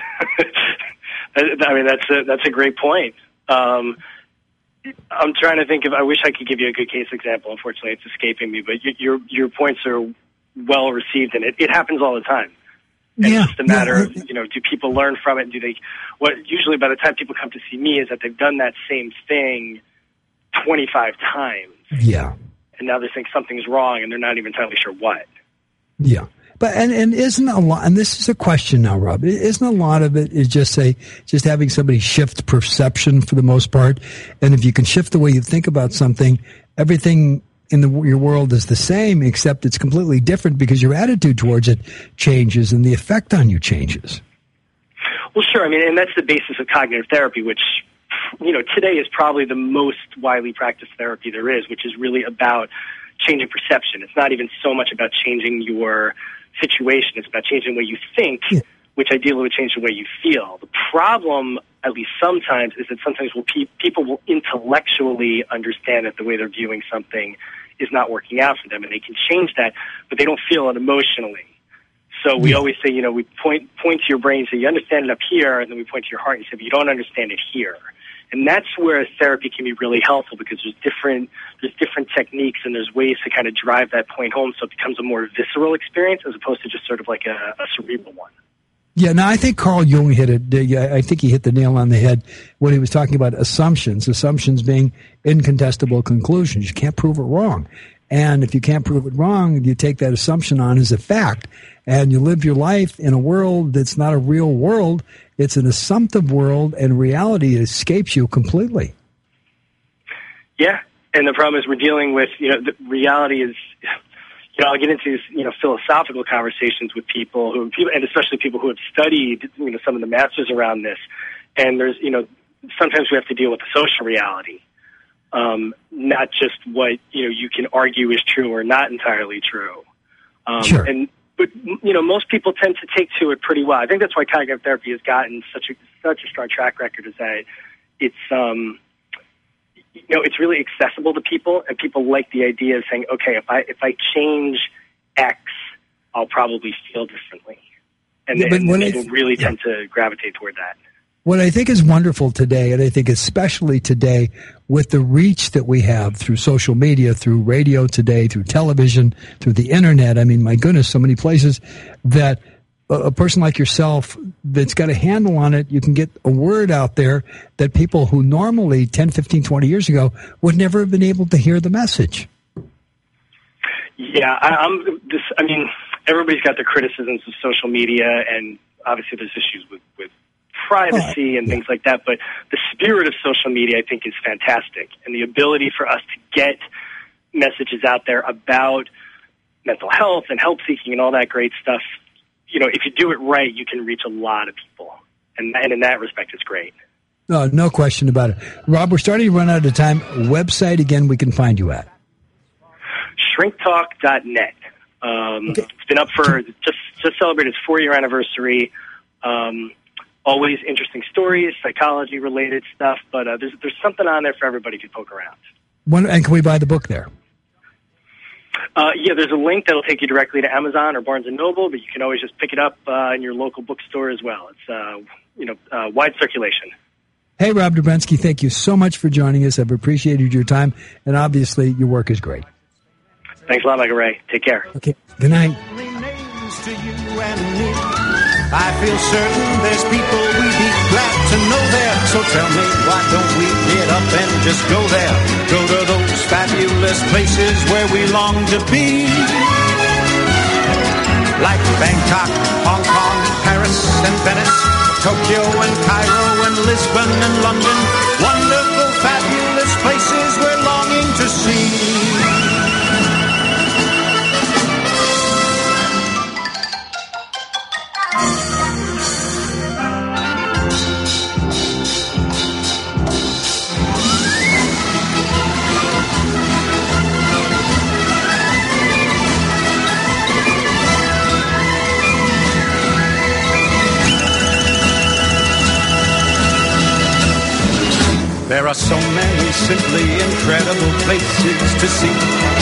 I mean, that's a, that's a great point. Um, I'm trying to think of, I wish I could give you a good case example. Unfortunately, it's escaping me, but your, your points are well received, and it, it happens all the time. And Yeah, it's just a matter yeah. of, you know, do people learn from it? Do they, what, usually by the time people come to see me is that they've done that same thing twenty-five times. Yeah. And now they think something's wrong, and they're not even entirely sure what. Yeah. But, and, and isn't a lot, and this is a question now, Rob, isn't a lot of it is just say, just having somebody shift perception for the most part? And if you can shift the way you think about something, everything in the, your world is the same, except it's completely different because your attitude towards it changes and the effect on you changes. Well, sure. I mean, and that's the basis of cognitive therapy, which, you know, today is probably the most widely practiced therapy there is, which is really about changing perception. It's not even so much about changing your situation. It's about changing the way you think, yeah. which ideally would change the way you feel. The problem, at least sometimes, is that sometimes will pe- people will intellectually understand that the way they're viewing something is not working out for them, and they can change that, but they don't feel it emotionally. So we yeah. always say, you know, we point point to your brain and say, you understand it up here, and then we point to your heart and say, but you don't understand it here. And that's where therapy can be really helpful, because there's different there's different techniques and there's ways to kind of drive that point home so it becomes a more visceral experience as opposed to just sort of like a, a cerebral one. Yeah, no, I think Carl Jung hit it. I think he hit the nail on the head when he was talking about assumptions, assumptions being incontestable conclusions. You can't prove it wrong. And if you can't prove it wrong, you take that assumption on as a fact, and you live your life in a world that's not a real world. It's an assumptive world, and reality escapes you completely. Yeah, and the problem is we're dealing with, you know, the reality is, you know, I'll get into, you know, philosophical conversations with people who, and especially people who have studied, you know, some of the masters around this. And there's, you know, sometimes we have to deal with the social reality, um, not just what, you know, you can argue is true or not entirely true. Um, sure. And, but, you know, most people tend to take to it pretty well. I think that's why cognitive therapy has gotten such a, such a strong track record, is that it's, um, you know, it's really accessible to people, and people like the idea of saying, okay, if I if I change X, I'll probably feel differently. And, yeah, and they th- really yeah. tend to gravitate toward that. What I think is wonderful today, and I think especially today with the reach that we have through social media, through radio today, through television, through the internet, I mean, my goodness, so many places that a person like yourself that's got a handle on it, you can get a word out there that people who normally ten, fifteen, twenty years ago would never have been able to hear the message. Yeah, I, I'm this, I mean, everybody's got their criticisms of social media, and obviously there's issues with, with privacy and yeah. things like that, but the spirit of social media, I think, is fantastic. And the ability for us to get messages out there about mental health and help seeking and all that great stuff, you know, if you do it right, you can reach a lot of people. And, and in that respect, it's great. No, no question about it. Rob, we're starting to run out of time. Website, again, we can find you at? shrink talk dot net. Um, okay. It's been up for, just, just celebrated its four-year anniversary. Um, always interesting stories, psychology-related stuff, but uh, there's, there's something on there for everybody to poke around. When, and can we buy the book there? Uh, yeah, there's a link that'll take you directly to Amazon or Barnes and Noble, but you can always just pick it up uh, in your local bookstore as well. It's, uh, you know, uh, wide circulation. Hey, Rob Dobrensky, thank you so much for joining us. I've appreciated your time, and obviously your work is great. Thanks a lot, Michael Ray. Take care. Okay, good night. I feel certain there's people we'd be glad to know there. So tell me, why don't we get up and just go there? Go to those fabulous places where we long to be. Like Bangkok, Hong Kong, Paris and Venice, Tokyo and Cairo and Lisbon and London. Wonderful, fabulous places we're longing to see. There are so many simply incredible places to see.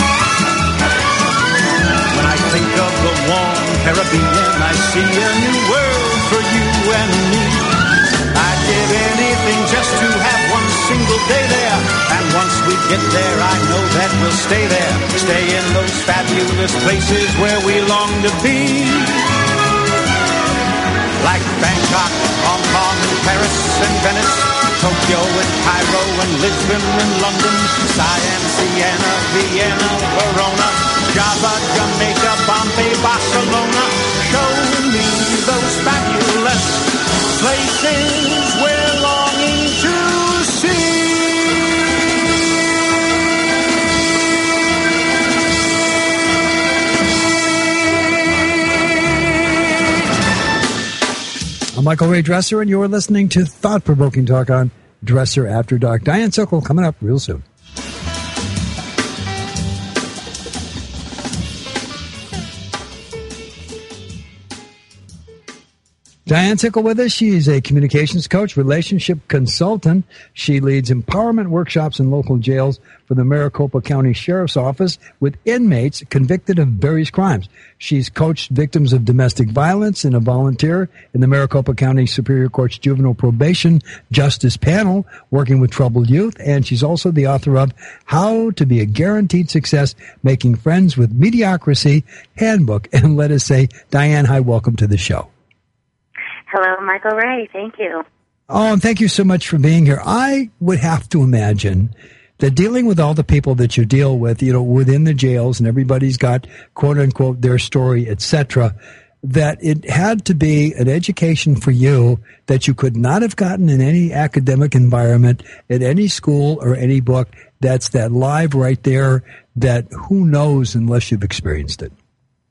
When I think of the warm Caribbean, I see a new world for you and me. I'd give anything just to have one single day there. And once we get there, I know that we'll stay there. Stay in those fabulous places where we long to be. Like Bangkok, Hong Kong, Paris and Venice, Tokyo and Cairo and Lisbon and London, Siam, Siena, Vienna, Verona, Java, Jamaica, Bombay, Barcelona. Show me those fabulous places we're longing to see. I'm Michael Ray Dresser, and you're listening to Thought-Provoking Talk on Dresser After Dark. Diane Sokol coming up real soon. Diane Tickle with us. She's a communications coach, relationship consultant. She leads empowerment workshops in local jails for the Maricopa County Sheriff's Office with inmates convicted of various crimes. She's coached victims of domestic violence and a volunteer in the Maricopa County Superior Court's Juvenile Probation Justice Panel, working with troubled youth. And she's also the author of How to Be a Guaranteed Success, Making Friends with Mediocrity Handbook. And let us say, Diane, hi, welcome to the show. Hello, Michael Ray. Thank you. Oh, and thank you so much for being here. I would have to imagine that dealing with all the people that you deal with, you know, within the jails, and everybody's got, quote unquote, their story, et cetera. that it had to be an education for you that you could not have gotten in any academic environment, at any school or any book. That's that live right there that who knows unless you've experienced it.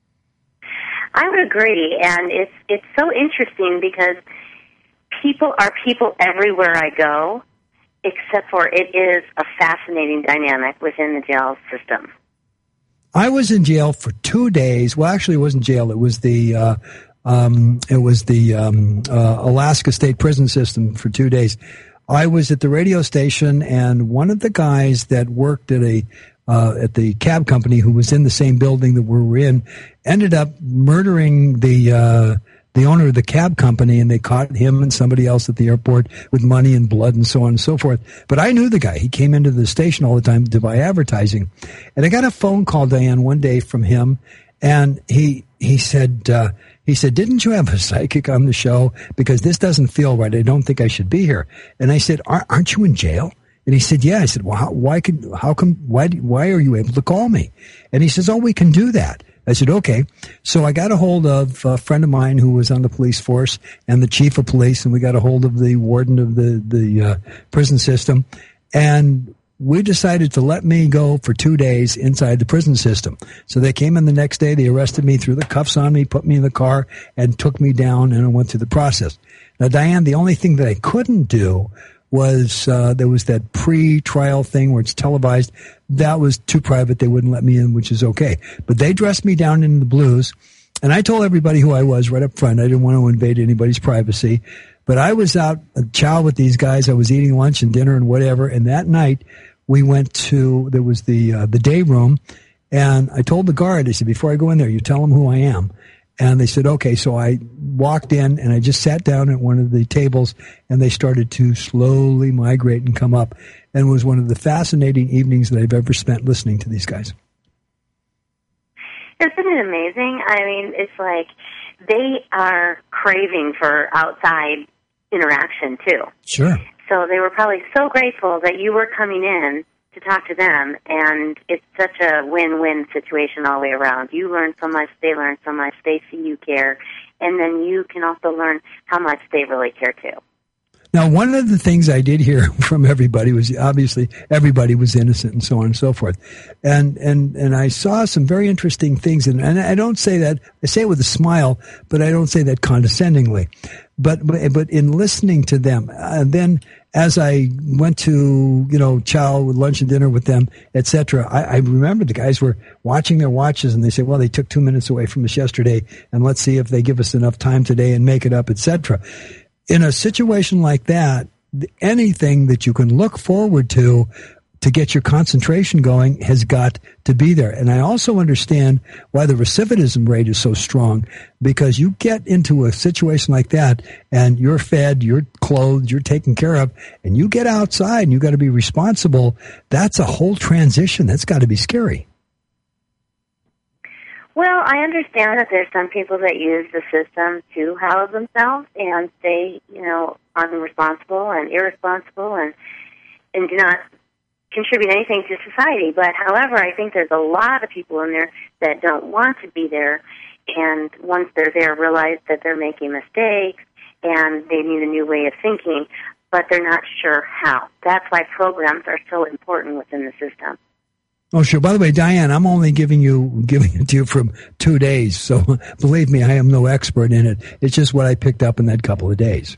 I would agree, and it's it's so interesting because people are people everywhere I go, except for it is a fascinating dynamic within the jail system. I was in jail for two days. Well, actually, it wasn't jail. It was the uh, um, it was the um, uh, Alaska State Prison System for two days. I was at the radio station, and one of the guys that worked at a uh, at the cab company, who was in the same building that we were in, ended up murdering the uh, the owner of the cab company, and they caught him and somebody else at the airport with money and blood and so on and so forth. But I knew the guy. He came into the station all the time to buy advertising. And I got a phone call, Diane, one day from him, and he he said, uh, he said, didn't you have a psychic on the show? Because this doesn't feel right. I don't think I should be here. And I said, aren't you in jail? And he said, yeah. I said, well, how, why could, how come, why, why are you able to call me? And he says, oh, we can do that. I said, okay. So I got a hold of a friend of mine who was on the police force and the chief of police, and we got a hold of the warden of the, the uh, prison system. And we decided to let me go for two days inside the prison system. So they came in the next day, they arrested me, threw the cuffs on me, put me in the car, and took me down, and I went through the process. Now, Diane, the only thing that I couldn't do was uh, there was that pre-trial thing where it's televised. That was too private. They wouldn't let me in, which is okay. But they dressed me down in the blues, and I told everybody who I was right up front. I didn't want to invade anybody's privacy. But I was out uh, chow with these guys. I was eating lunch and dinner and whatever. And that night, we went to, there was the uh, the day room, and I told the guard, I said, before I go in there, you tell them who I am. And they said, okay. So I walked in, and I just sat down at one of the tables, and they started to slowly migrate and come up. And it was one of the fascinating evenings that I've ever spent listening to these guys. Isn't it amazing? I mean, it's like they are craving for outside interaction, too. Sure. So they were probably so grateful that you were coming in to talk to them, and it's such a win-win situation all the way around. You learn so much, they learn so much, they see you care, and then you can also learn how much they really care too. Now, one of the things I did hear from everybody was obviously everybody was innocent and so on and so forth. And and and I saw some very interesting things, and, and I don't say that, I say it with a smile, but I don't say that condescendingly. But but, but in listening to them, and then as I went to, you know, chow with lunch and dinner with them, et cetera, I, I remember the guys were watching their watches, and they said, well, they took two minutes away from us yesterday, and let's see if they give us enough time today and make it up, et cetera. In a situation like that, anything that you can look forward to to get your concentration going has got to be there. And I also understand why the recidivism rate is so strong, because you get into a situation like that and you're fed, you're clothed, you're taken care of, and you get outside and you got to be responsible. That's a whole transition. That's got to be scary. Well, I understand that there's some people that use the system to house themselves and stay, you know, unresponsible and irresponsible and and do not contribute anything to society. But, however, I think there's a lot of people in there that don't want to be there, and once they're there, realize that they're making mistakes and they need a new way of thinking, but they're not sure how. That's why programs are so important within the system. Oh, sure. By the way, Diane, I'm only giving you giving it to you from two days, so believe me, I am no expert in it. It's just what I picked up in that couple of days.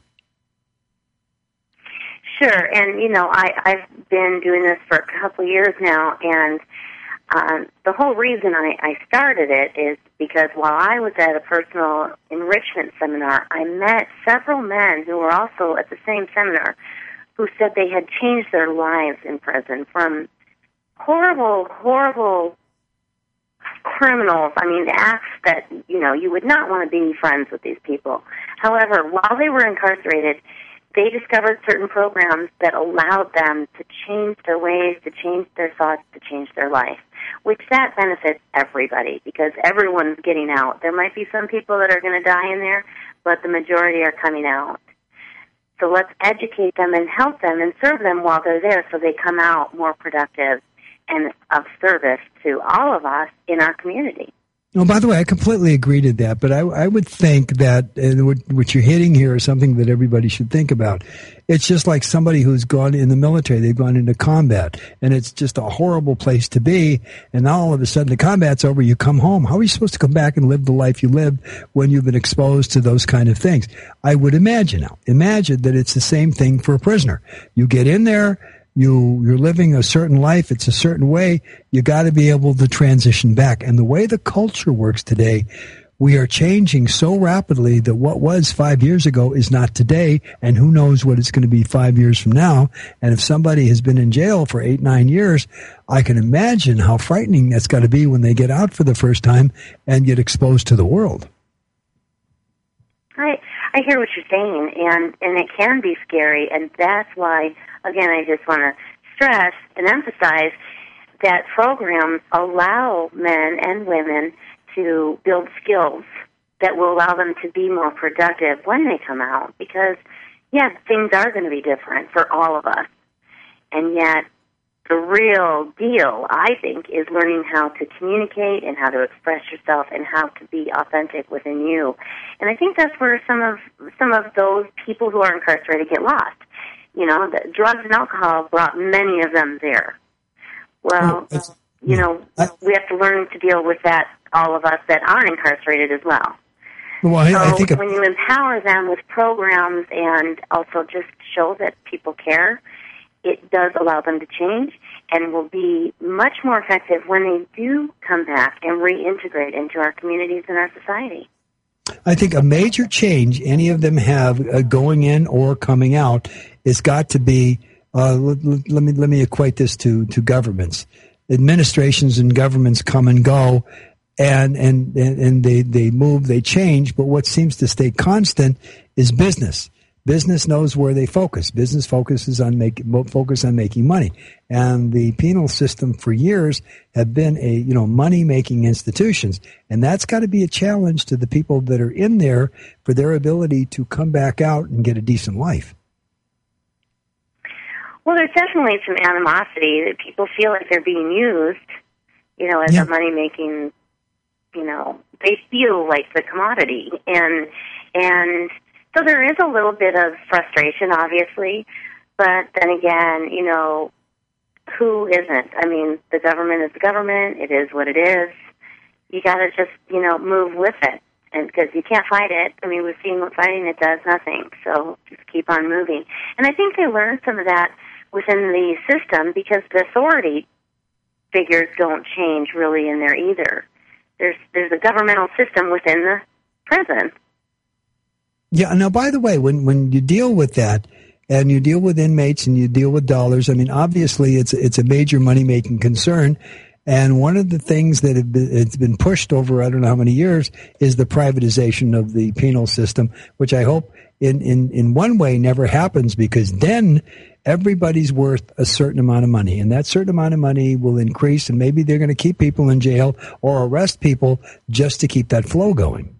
Sure, and, you know, I, I've been doing this for a couple of years now, and um, the whole reason I, I started it is because while I was at a personal enrichment seminar, I met several men who were also at the same seminar who said they had changed their lives in prison from horrible, horrible criminals. I mean, acts that, you know, you would not want to be friends with these people. However, while they were incarcerated, they discovered certain programs that allowed them to change their ways, to change their thoughts, to change their life, which that benefits everybody because everyone's getting out. There might be some people that are going to die in there, but the majority are coming out. So let's educate them and help them and serve them while they're there so they come out more productive and of service to all of us in our community. No, by the way, I completely agree to that, but I, I would think that and what, what you're hitting here is something that everybody should think about. It's just like somebody who's gone in the military, they've gone into combat, and it's just a horrible place to be, and now all of a sudden the combat's over, you come home. How are you supposed to come back and live the life you lived when you've been exposed to those kind of things? I would imagine now, imagine that it's the same thing for a prisoner. You get in there, You, you're living a certain life. It's a certain way. You got to be able to transition back. And the way the culture works today, we are changing so rapidly that what was five years ago is not today. And who knows what it's going to be five years from now. And if somebody has been in jail for eight, nine years, I can imagine how frightening that's got to be when they get out for the first time and get exposed to the world. I, I hear what you're saying, and, and it can be scary, and that's why, again, I just want to stress and emphasize that programs allow men and women to build skills that will allow them to be more productive when they come out, because, yes, things are going to be different for all of us, and yet the real deal, I think, is learning how to communicate and how to express yourself and how to be authentic within you. And I think that's where some of some of those people who are incarcerated get lost. You know, the drugs and alcohol brought many of them there. Well, Oh, you know, we have to learn to deal with that, all of us that aren't incarcerated as well. Well, I, So I think when you empower them with programs and also just show that people care, it does allow them to change and will be much more effective when they do come back and reintegrate into our communities and our society. I think a major change any of them have uh, going in or coming out is got to be. Uh, let, let me let me equate this to to governments. Administrations and governments come and go, and and and, and they they move, they change. But what seems to stay constant is business. Business knows where they focus. Business focuses on make, focus on making money, and the penal system for years have been a you know money making institutions, and that's got to be a challenge to the people that are in there for their ability to come back out and get a decent life. Well, there's definitely some animosity that people feel like they're being used, you know, as Yeah. a money making. You know, they feel like the commodity, and and. So there is a little bit of frustration, obviously, but then again, you know, who isn't? I mean, the government is the government. It is what it is. You got to just, you know, move with it, and because you can't fight it. I mean, we've seen what fighting it does, nothing. So just keep on moving. And I think they learned some of that within the system because the authority figures don't change really in there either. There's there's a governmental system within the prison. Yeah. Now, by the way, when, when you deal with that and you deal with inmates and you deal with dollars, I mean, obviously it's, it's a major money making concern. And one of the things that have been, it's been pushed over, I don't know how many years, is the privatization of the penal system, which I hope in, in, in one way never happens, because then everybody's worth a certain amount of money, and that certain amount of money will increase, and maybe they're going to keep people in jail or arrest people just to keep that flow going.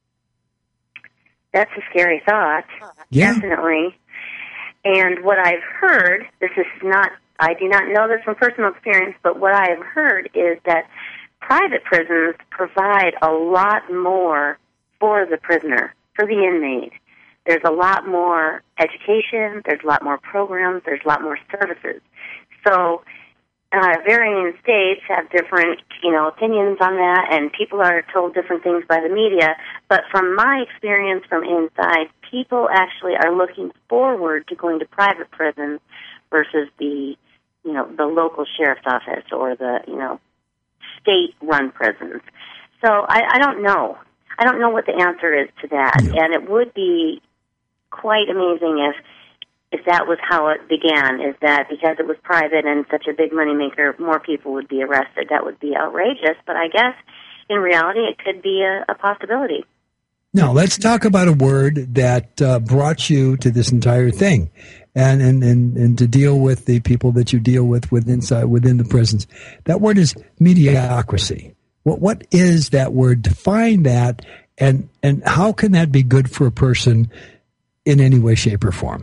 That's a scary thought, Yeah. definitely. And what I've heard, this is not, I do not know this from personal experience, but what I have heard is that private prisons provide a lot more for the prisoner, for the inmate. There's a lot more education, there's a lot more programs, there's a lot more services. So uh, varying states have different, you know, opinions on that, and people are told different things by the media. But from my experience from inside, people actually are looking forward to going to private prisons versus the, you know, the local sheriff's office or the, you know, state-run prisons. So I, I don't know. I don't know what the answer is to that, Yeah. and it would be quite amazing if if that was how it began, is that because it was private and such a big moneymaker, more people would be arrested. That would be outrageous, but I guess in reality it could be a, a possibility. Now, let's talk about a word that uh, brought you to this entire thing and, and, and, and to deal with the people that you deal with within, inside, within the prisons. That word is mediocrity. What, what is that word? Define that, and, and how can that be good for a person in any way, shape, or form?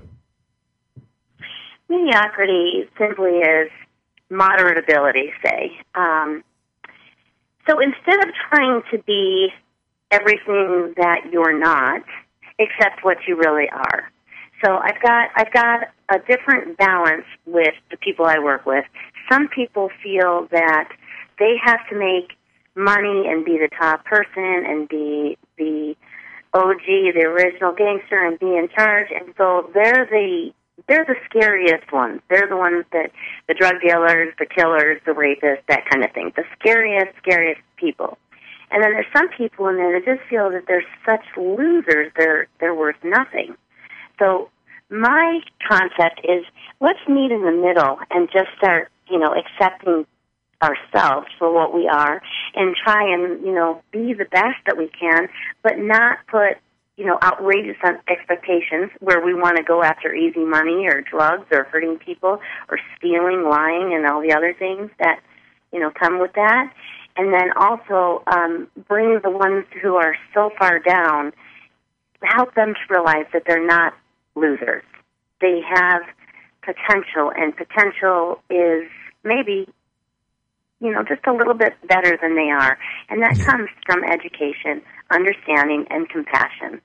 Mediocrity simply is moderate ability, say. Um, So instead of trying to be everything that you're not, accept what you really are. So I've got I've got a different balance with the people I work with. Some people feel that they have to make money and be the top person and be the O G, the original gangster, and be in charge. And so they're the they're the scariest ones. They're the ones that the drug dealers, the killers, the rapists, that kind of thing. The scariest, scariest people. And then there's some people in there that just feel that they're such losers, they're they're worth nothing. So my concept is let's meet in the middle and just start, you know, accepting ourselves for what we are and try and, you know, be the best that we can, but not put, you know, outrageous expectations where we want to go after easy money or drugs or hurting people or stealing, lying, and all the other things that, you know, come with that. And then also um, bring the ones who are so far down, help them to realize that they're not losers. They have potential, and potential is maybe, you know, just a little bit better than they are. And that comes from education, understanding, and compassion.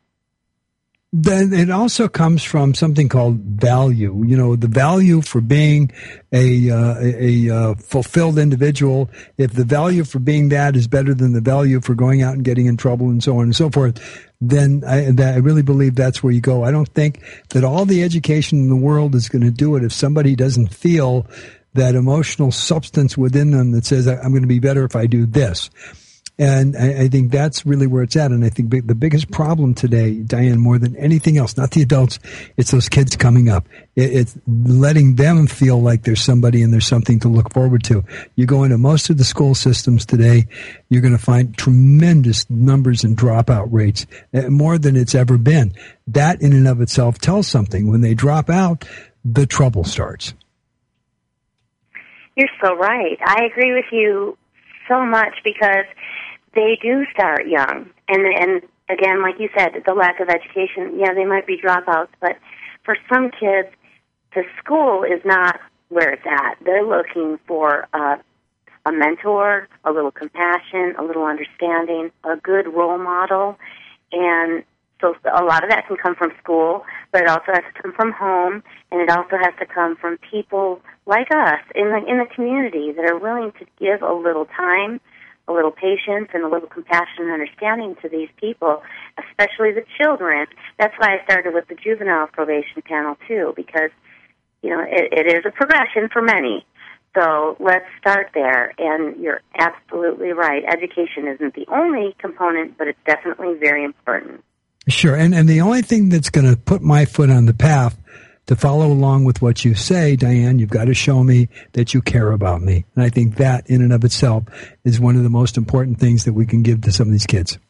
Then it also comes from something called value. You know, the value for being a uh, a, a uh, fulfilled individual. If the value for being that is better than the value for going out and getting in trouble and so on and so forth, then I, that I really believe that's where you go. I don't think that all the education in the world is going to do it if somebody doesn't feel that emotional substance within them that says, I'm going to be better if I do this. And I, I think that's really where it's at. And I think the biggest problem today, Diane, more than anything else, not the adults, it's those kids coming up. It, it's letting them feel like there's somebody and there's something to look forward to. You go into most of the school systems today, you're going to find tremendous numbers in dropout rates, more than it's ever been. That in and of itself tells something. When they drop out, the trouble starts. You're so right. I agree with you so much because they do start young. And and again, like you said, the lack of education, yeah, they might be dropouts, but for some kids, the school is not where it's at. They're looking for a, a mentor, a little compassion, a little understanding, a good role model. And so a lot of that can come from school, but it also has to come from home, and it also has to come from people like us in the, in the community that are willing to give a little time, a little patience, and a little compassion and understanding to these people, especially the children. That's why I started with the juvenile probation panel, too, because, you know, it, it is a progression for many. So let's start there, and you're absolutely right. Education isn't the only component, but it's definitely very important. Sure, and, and the only thing that's going to put my foot on the path to follow along with what you say, Diane, you've got to show me that you care about me. And I think that in and of itself is one of the most important things that we can give to some of these kids.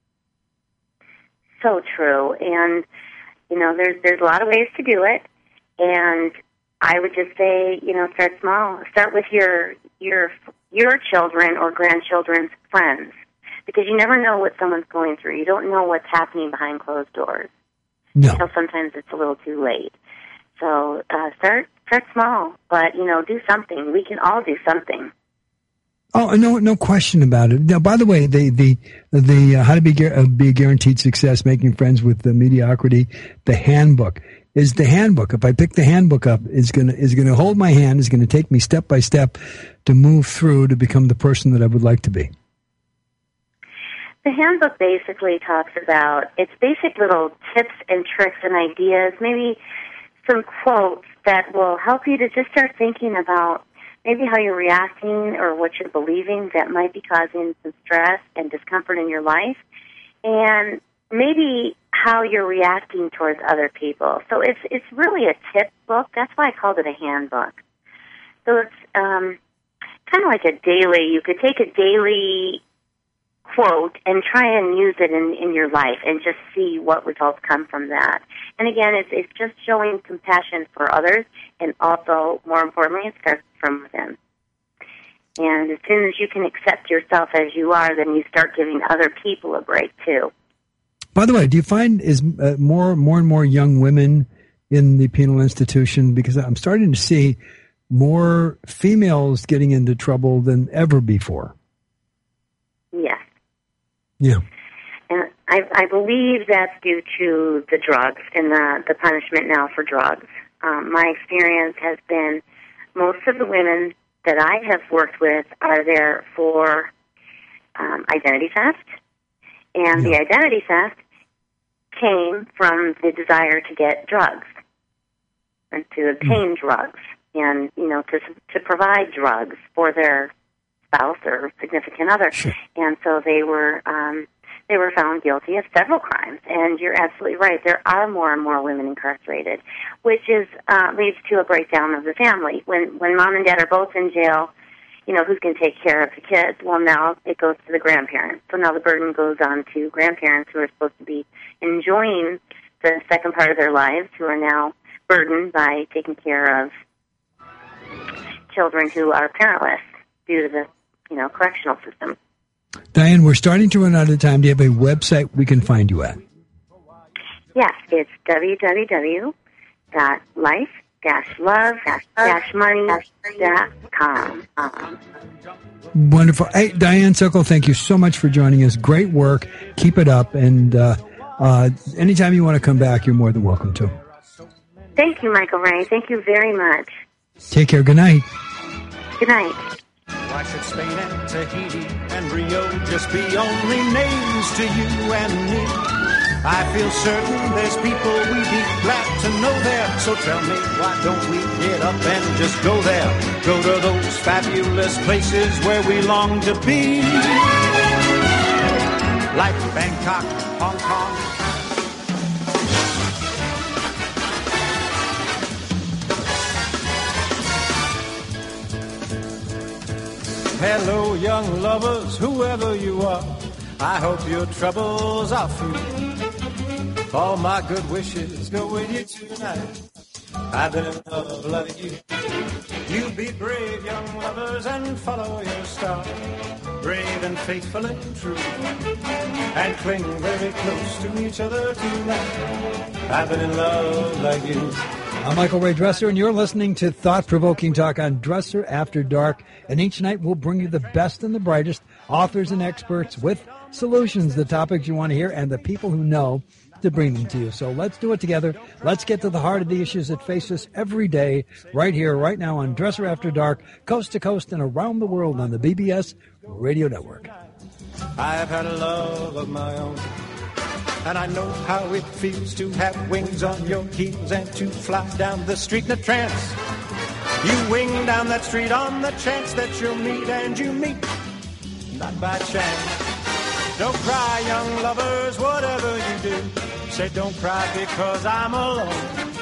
So true. And, you know, there's there's a lot of ways to do it. And I would just say, you know, start small. Start with your your your children or grandchildren's friends, because you never know what someone's going through. You don't know what's happening behind closed doors. No. Until sometimes it's a little too late. So uh, start start small, but, you know, do something. We can all do something. Oh, no, no question about it. Now, by the way, the the the uh, How to Be uh, Be a Guaranteed Success, Making Friends with the Mediocrity, the handbook is the handbook. If I pick the handbook up, is gonna is gonna hold my hand, is gonna take me step by step to move through to become the person that I would like to be. The handbook basically talks about, it's basic little tips and tricks and ideas, maybe some quotes that will help you to just start thinking about maybe how you're reacting or what you're believing that might be causing some stress and discomfort in your life, and maybe how you're reacting towards other people. So it's it's really a tip book. That's why I called it a handbook. So it's um, kind of like a daily, you could take a daily quote and try and use it in, in your life and just see what results come from that. And again, it's, it's just showing compassion for others, and also, more importantly, it starts from within. And as soon as you can accept yourself as you are, then you start giving other people a break, too. By the way, do you find is uh, more more and more young women in the penal institution? Because I'm starting to see more females getting into trouble than ever before. Yeah. And I, I believe that's due to the drugs and the, the punishment now for drugs. Um, my experience has been most of the women that I have worked with are there for um, identity theft, and yeah. the identity theft came from the desire to get drugs and to obtain mm. drugs, and you know to to provide drugs for their spouse or significant other, sure. and so they were um, they were found guilty of several crimes. And you're absolutely right; there are more and more women incarcerated, which is uh, leads to a breakdown of the family. When when mom and dad are both in jail, you know, who's going to take care of the kids? Well, now it goes to the grandparents. So now the burden goes on to grandparents who are supposed to be enjoying the second part of their lives, who are now burdened by taking care of children who are parentless due to the, you know, correctional system. Diane, we're starting to run out of time. Do you have a website we can find you at? Yes, it's w w w dot life dash love dash money dot com. Wonderful. Hey, Diane Sokol, thank you so much for joining us. Great work. Keep it up. And uh, uh, anytime you want to come back, you're more than welcome to. Thank you, Michael Ray. Thank you very much. Take care. Good night. Good night. Why should Spain and Tahiti and Rio just be only names to you and me? I feel certain there's people we'd be glad to know there. So tell me, why don't we get up and just go there? Go to those fabulous places where we long to be. Like Bangkok, Hong Kong. Hello, young lovers, whoever you are. I hope your troubles are few. All my good wishes go with you tonight. I've been in love like you. You be brave, young lovers, and follow your star. Brave and faithful and true. And cling very close to each other tonight. I've been in love like you. I'm Michael Ray Dresser, and you're listening to Thought-Provoking Talk on Dresser After Dark. And each night we'll bring you the best and the brightest authors and experts with solutions, the topics you want to hear, and the people who know to bring them to you. So let's do it together. Let's get to the heart of the issues that face us every day, right here, right now on Dresser After Dark, coast to coast and around the world on the B B S Radio Network. I've had a love of my own, and I know how it feels to have wings on your heels and to fly down the street in a trance. You wing down that street on the chance that you'll meet, and you meet, not by chance. Don't cry, young lovers, whatever you do. Say don't cry because I'm alone.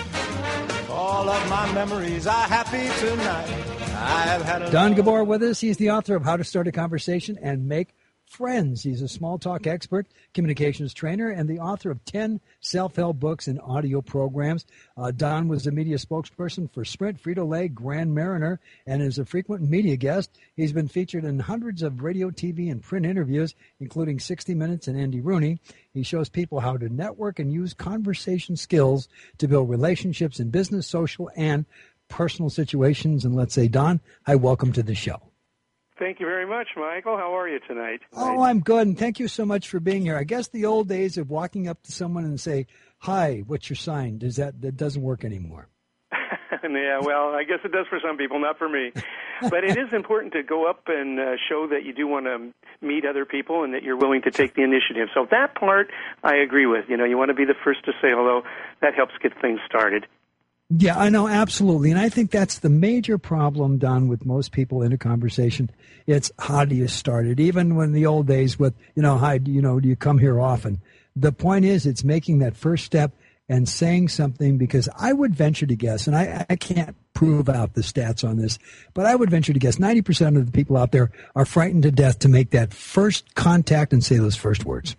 All of my memories are happy tonight. I've had a Don Gabor with us. He's the author of How to Start a Conversation and Make Friends. He's a small talk expert, communications trainer, and the author of ten self-help books and audio programs. Uh, Don was the media spokesperson for Sprint, Frito-Lay, Grand Mariner, and is a frequent media guest. He's been featured in hundreds of radio, T V, and print interviews, including sixty minutes and Andy Rooney. He shows people how to network and use conversation skills to build relationships in business, social, and personal situations. And let's say, Don, hi, welcome to the show. Thank you very much, Michael. How are you tonight? Oh, I'm good, and thank you so much for being here. I guess the old days of walking up to someone and say, hi, what's your sign? Does that, that doesn't work anymore. Yeah, well, I guess it does for some people, not for me. But it is important to go up and uh, show that you do want to meet other people and that you're willing to take the initiative. So that part I agree with. You know, you want to be the first to say hello. That helps get things started. Yeah, I know, absolutely. And I think that's the major problem, Don, with most people in a conversation. It's how do you start it? Even when the old days with, you know, hi, you know, do you come here often? The point is it's making that first step and saying something, because I would venture to guess, and I, I can't prove out the stats on this, but I would venture to guess ninety percent of the people out there are frightened to death to make that first contact and say those first words.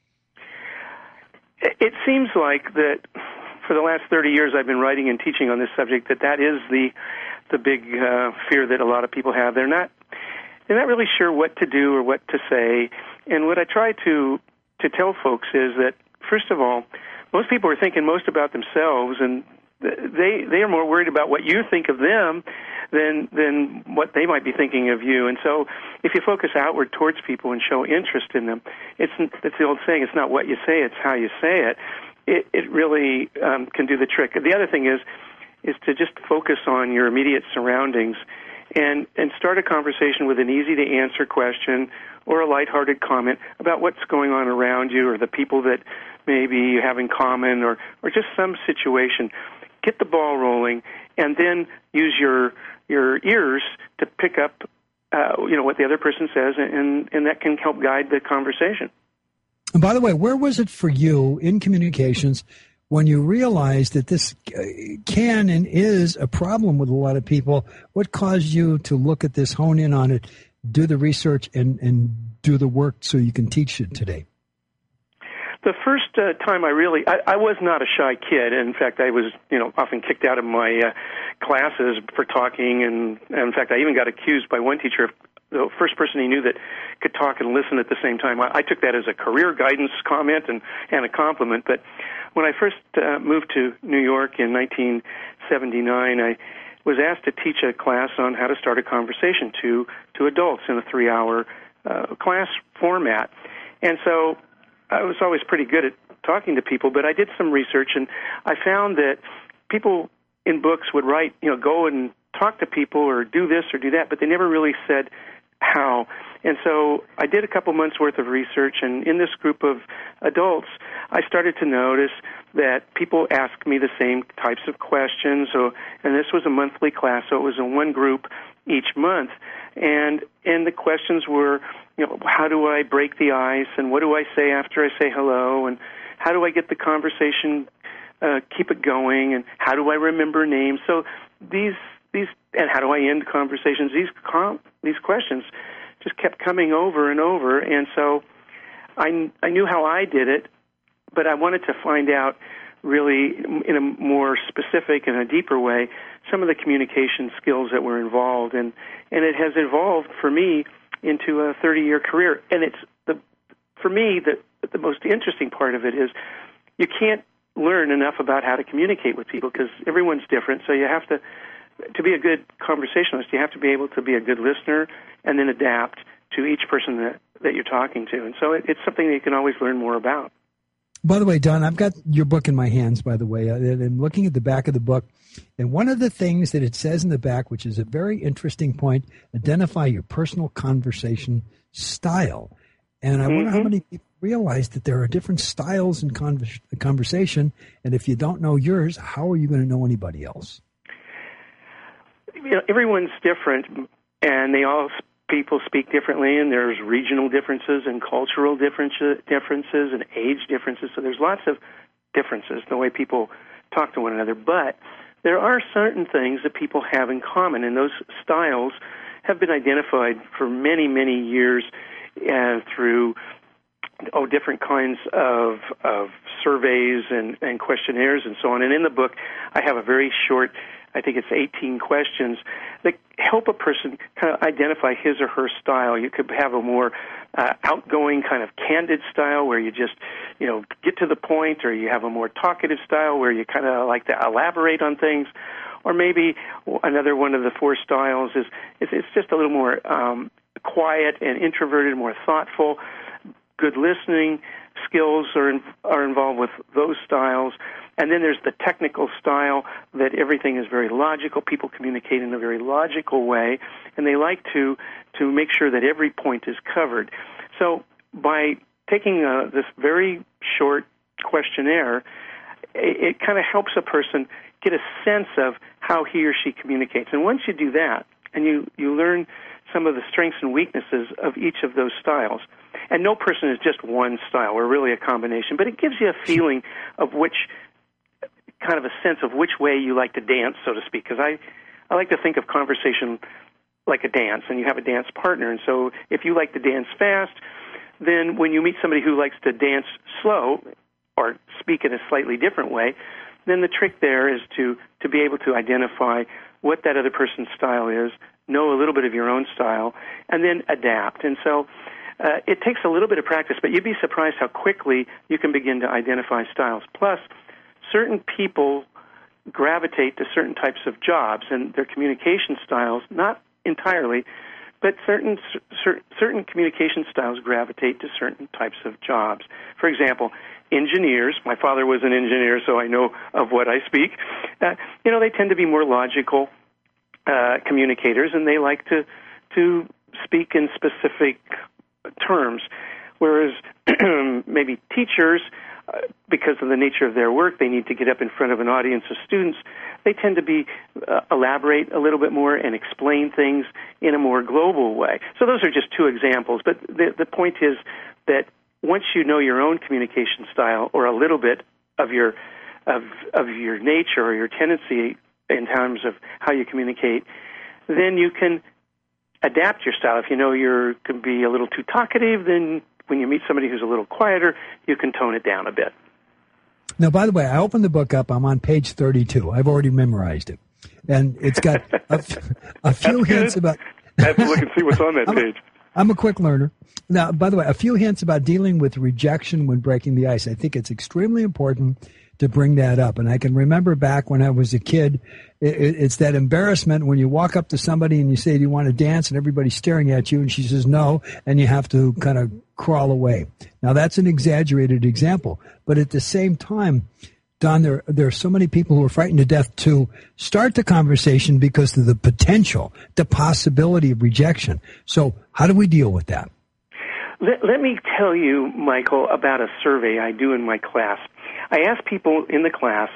It seems like that for the last thirty years I've been writing and teaching on this subject, that that is the the big uh, fear that a lot of people have. They're not they're not really sure what to do or what to say. And what I try to to tell folks is that, first of all, most people are thinking most about themselves, and they they are more worried about what you think of them than than what they might be thinking of you. And so if you focus outward towards people and show interest in them, it's it's the old saying, it's not what you say, it's how you say it. It, it really um, can do the trick. The other thing is is to just focus on your immediate surroundings and, and start a conversation with an easy-to-answer question or a lighthearted comment about what's going on around you or the people that maybe you have in common or, or just some situation. Get the ball rolling and then use your your ears to pick up uh, you know, what the other person says, and, and that can help guide the conversation. And by the way, where was it for you in communications when you realized that this can and is a problem with a lot of people? What caused you to look at this, hone in on it, do the research, and, and do the work so you can teach it today? The first uh, time I really, I, I was not a shy kid. In fact, I was, you know, often kicked out of my uh, classes for talking, and, and in fact, I even got accused by one teacher of the first person he knew that could talk and listen at the same time. I, I took that as a career guidance comment and, and a compliment. But when I first uh, moved to New York in nineteen seventy-nine, I was asked to teach a class on how to start a conversation to to adults in a three-hour uh, class format. And so I was always pretty good at talking to people, but I did some research, and I found that people in books would write, you know, go and talk to people or do this or do that, but they never really said how. And so I did a couple months' worth of research, and in this group of adults, I started to notice that people asked me the same types of questions. So, and this was a monthly class, so it was in one group each month. And and the questions were, you know, how do I break the ice, and what do I say after I say hello, and how do I get the conversation, uh, keep it going, and how do I remember names? So these these and how do I end conversations? These com- these questions just kept coming over and over, and so I I knew how I did it, but I wanted to find out really in a more specific and a deeper way some of the communication skills that were involved, and and it has evolved for me into a thirty-year career. And it's the for me the the most interesting part of it is you can't learn enough about how to communicate with people because everyone's different. So you have to to be a good conversationalist, you have to be able to be a good listener and then adapt to each person that, that you're talking to. And so it, it's something that you can always learn more about. By the way, Don, I've got your book in my hands, by the way. I'm looking at the back of the book, and one of the things that it says in the back, which is a very interesting point, identify your personal conversation style. And I mm-hmm. wonder how many people realize that there are different styles in convers- conversation, and if you don't know yours, how are you going to know anybody else? You know, everyone's different, and they all people speak differently, and there's regional differences and cultural differences, differences and age differences. So there's lots of differences in the way people talk to one another. But there are certain things that people have in common, and those styles have been identified for many, many years uh, through oh different kinds of of surveys and, and questionnaires and so on. And in the book, I have a very short, I think it's eighteen questions that help a person kind of identify his or her style. You could have a more uh, outgoing kind of candid style where you just, you know, get to the point, or you have a more talkative style where you kind of like to elaborate on things. Or maybe another one of the four styles is, is it's just a little more um, quiet and introverted, more thoughtful. Good listening skills are in, are involved with those styles. And then there's the technical style that everything is very logical. People communicate in a very logical way, and they like to to make sure that every point is covered. So by taking uh, this very short questionnaire, it, it kind of helps a person get a sense of how he or she communicates. And once you do that, and you, you learn some of the strengths and weaknesses of each of those styles, and no person is just one style, we're really a combination, but it gives you a feeling of which kind of a sense of which way you like to dance, so to speak, because I, I like to think of conversation like a dance, and you have a dance partner. And so if you like to dance fast, then when you meet somebody who likes to dance slow or speak in a slightly different way, then the trick there is to, to be able to identify what that other person's style is, know a little bit of your own style, and then adapt. And so uh, it takes a little bit of practice, but you'd be surprised how quickly you can begin to identify styles. Plus, certain people gravitate to certain types of jobs, and their communication styles, not entirely, but certain cer- certain communication styles gravitate to certain types of jobs. For example, engineers, my father was an engineer, so I know of what I speak, uh, you know, they tend to be more logical uh, communicators, and they like to to speak in specific terms, whereas maybe teachers, uh, because of the nature of their work, they need to get up in front of an audience of students. They tend to be uh, elaborate a little bit more and explain things in a more global way. So those are just two examples, but the, the point is that once you know your own communication style, or a little bit of your of of your nature or your tendency in terms of how you communicate, then you can adapt your style. If you know you can be a little too talkative, then when you meet somebody who's a little quieter, you can tone it down a bit. Now, by the way, I opened the book up. I'm on page thirty-two. I've already memorized it. And it's got a, a few hints about... I have to look and see what's on that I'm page. A, I'm a quick learner. Now, by the way, a few hints about dealing with rejection when breaking the ice. I think it's extremely important to bring that up. And I can remember back when I was a kid, it, it's that embarrassment when you walk up to somebody and you say, do you want to dance? And everybody's staring at you, and she says no, and you have to kind of crawl away. Now, that's an exaggerated example. But at the same time, Don, there, there are so many people who are frightened to death to start the conversation because of the potential, the possibility of rejection. So how do we deal with that? Let, let me tell you, Michael, about a survey I do in my class. I ask people in the class,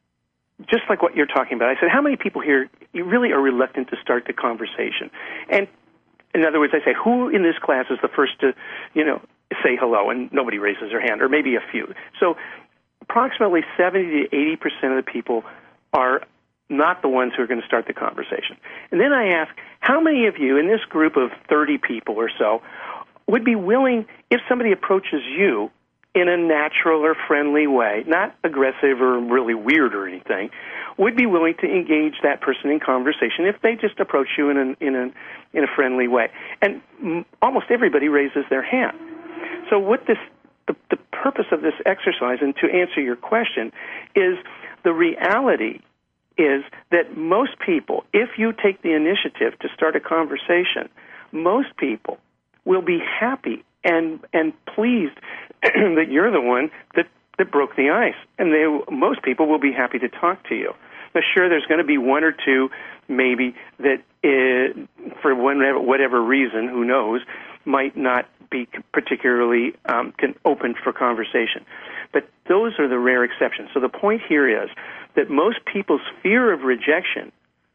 just like what you're talking about, I said, how many people here you really are reluctant to start the conversation? And in other words, I say, who in this class is the first to, you know, say hello? And nobody raises their hand, or maybe a few. So approximately seventy to eighty percent of the people are not the ones who are going to start the conversation. And then I ask, how many of you in this group of thirty people or so would be willing, if somebody approaches you in a natural or friendly way, not aggressive or really weird or anything, would be willing to engage that person in conversation if they just approach you in a, in a, in a friendly way? And m- almost everybody raises their hand. So what this, the, the purpose of this exercise, and to answer your question, is the reality is that most people, if you take the initiative to start a conversation, most people will be happy and and pleased that you're the one that, that broke the ice. And they, most people will be happy to talk to you. Now, sure, there's going to be one or two maybe that, uh, for whatever, whatever reason, who knows, might not be particularly um, can open for conversation. But those are the rare exceptions. So the point here is that most people's fear of rejection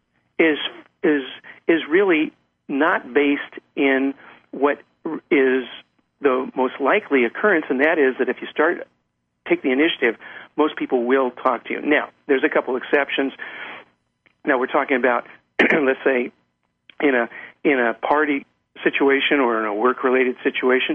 is is is really not based in what is the most likely occurrence, and that is that if you start, take the initiative, most people will talk to you. Now, there's a couple exceptions. Now, we're talking about, let's say, in a in a party situation or in a work-related situation,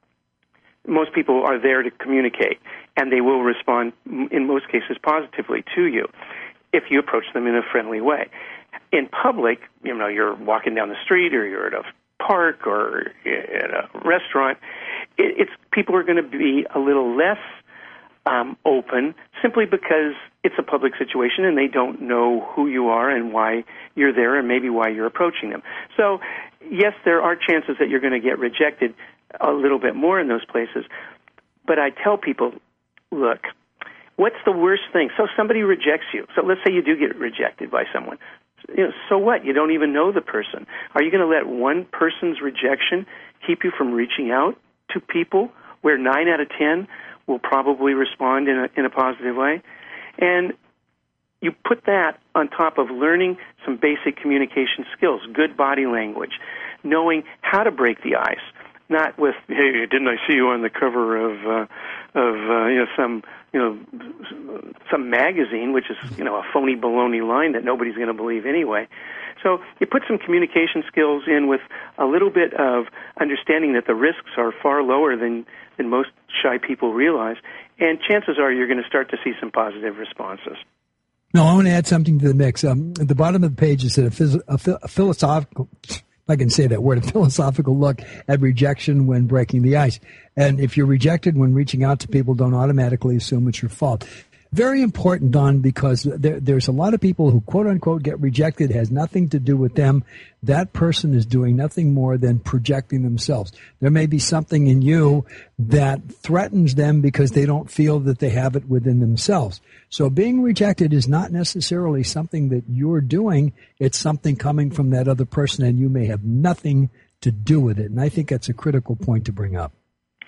most people are there to communicate, and they will respond, in most cases, positively to you if you approach them in a friendly way. In public, you know, you're walking down the street or you're at a park or at a restaurant, it, it's people are going to be a little less um, open simply because it's a public situation and they don't know who you are and why you're there and maybe why you're approaching them. So, yes, there are chances that you're going to get rejected a little bit more in those places, but I tell people, look, what's the worst thing? So somebody rejects you. So let's say you do get rejected by someone. You know, so what? You don't even know the person. Are you going to let one person's rejection keep you from reaching out to people where nine out of ten will probably respond in a, in a positive way? And you put that on top of learning some basic communication skills, good body language, knowing how to break the ice, not with, hey, didn't I see you on the cover of uh, of uh, you know some you know some magazine, which is you know a phony baloney line that nobody's going to believe anyway. So you put some communication skills in with a little bit of understanding that the risks are far lower than than most shy people realize, and chances are you're going to start to see some positive responses. No, I want to add something to the mix. Um, at the bottom of the page, it said a, phys- a, ph- a philosophical, if I can say that word, a philosophical look at rejection when breaking the ice. And if you're rejected when reaching out to people, don't automatically assume it's your fault. Very important, Don, because there, there's a lot of people who, quote unquote, get rejected. It has nothing to do with them. That person is doing nothing more than projecting themselves. There may be something in you that threatens them because they don't feel that they have it within themselves. So being rejected is not necessarily something that you're doing. It's something coming from that other person, and you may have nothing to do with it. And I think that's a critical point to bring up.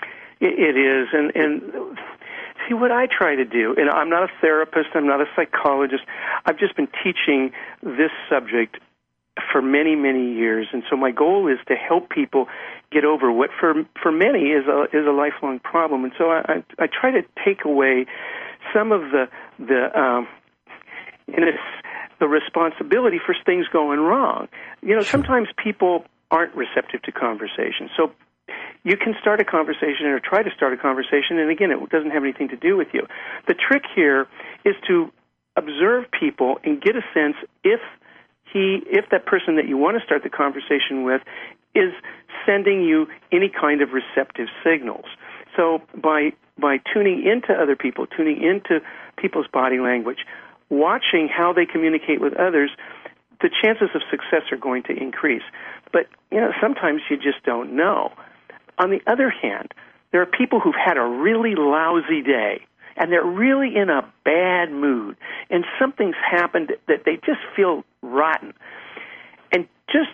It is, and and see what I try to do. And I'm not a therapist. I'm not a psychologist. I've just been teaching this subject for many, many years, and so my goal is to help people get over what for for many is a is a lifelong problem. And so I I, I try to take away some of the the um, in this, the responsibility for things going wrong. You know, Sure. sometimes people aren't receptive to conversation. So you can start a conversation or try to start a conversation, and again, it doesn't have anything to do with you. The trick here is to observe people and get a sense if he, if that person that you want to start the conversation with is sending you any kind of receptive signals. So by by tuning into other people, tuning into people's body language, watching how they communicate with others, the chances of success are going to increase. But, you know, sometimes you just don't know. On the other hand, there are people who've had a really lousy day, and they're really in a bad mood, and something's happened that they just feel rotten. And just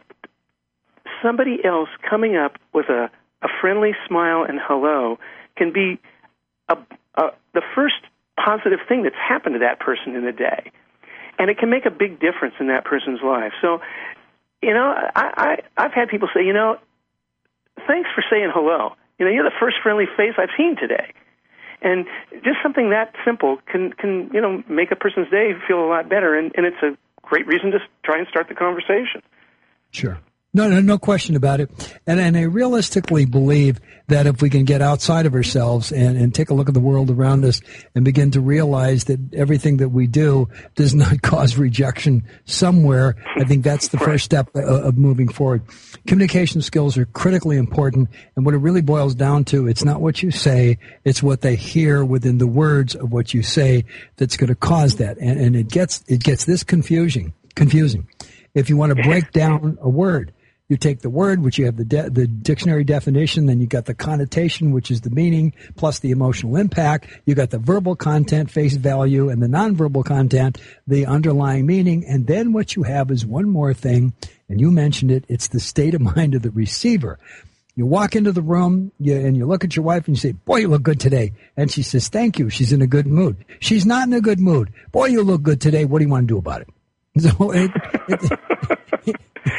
somebody else coming up with a, a friendly smile and hello can be a, a, the first positive thing that's happened to that person in the day. And it can make a big difference in that person's life. So, you know, I, I, I've had people say, you know, thanks for saying hello. You know, you're the first friendly face I've seen today. And just something that simple can, can you know, make a person's day feel a lot better. And, and it's a great reason to try and start the conversation. Sure. No, no, no question about it. And, and I realistically believe that if we can get outside of ourselves and, and take a look at the world around us and begin to realize that everything that we do does not cause rejection somewhere, I think that's the first step of, of moving forward. Communication skills are critically important, and what it really boils down to, it's not what you say, it's what they hear within the words of what you say that's going to cause that. And, and it gets it gets this confusing. Confusing. If you want to break down a word, you take the word, which you have the de- the dictionary definition, then you got the connotation, which is the meaning, plus the emotional impact. You got the verbal content, face value, and the nonverbal content, the underlying meaning. And then what you have is one more thing, and you mentioned it, it's the state of mind of the receiver. You walk into the room you, and you look at your wife and you say, boy, you look good today. And she says, thank you. She's in a good mood. She's not in a good mood. Boy, you look good today. What do you want to do about it? So it, it, it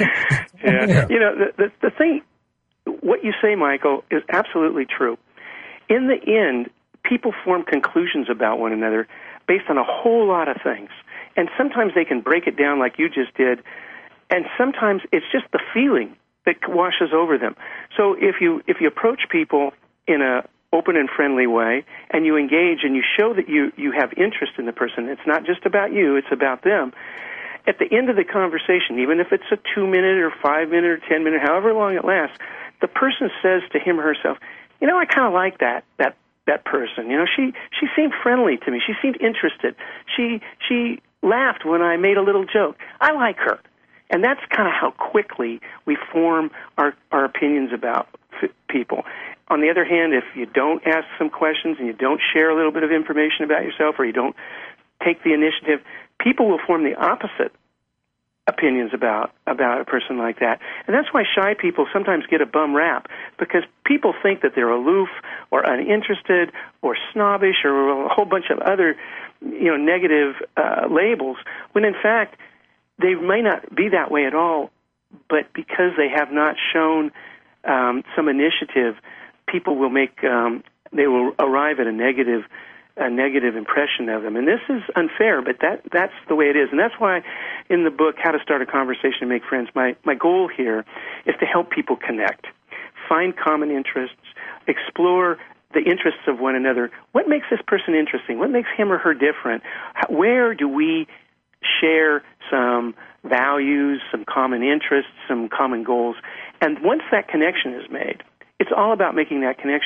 Yeah, you know, the, the the thing, what you say, Michael, is absolutely true. In the end, people form conclusions about one another based on a whole lot of things. And sometimes they can break it down like you just did, and sometimes it's just the feeling that washes over them. So if you if you approach people in a open and friendly way, and you engage and you show that you, you have interest in the person, it's not just about you, it's about them. At the end of the conversation, even if it's a two-minute or five-minute or ten-minute, however long it lasts, the person says to him or herself, you know, I kind of like that that that person. You know, she she seemed friendly to me. She seemed interested. She she laughed when I made a little joke. I like her. And that's kind of how quickly we form our, our opinions about f- people. On the other hand, if you don't ask some questions and you don't share a little bit of information about yourself, or you don't take the initiative, people will form the opposite opinions about about a person like that. And that's why shy people sometimes get a bum rap, because people think that they're aloof or uninterested or snobbish or a whole bunch of other, you know, negative uh, labels, when in fact they may not be that way at all, but because they have not shown um, some initiative, people will make um, they will arrive at a negative a negative impression of them. And this is unfair, but that that's the way it is. And that's why in the book, How to Start a Conversation and Make Friends, my, my goal here is to help people connect, find common interests, explore the interests of one another. What makes this person interesting? What makes him or her different? How, where do we share some values, some common interests, some common goals? And once that connection is made, it's all about making that connection.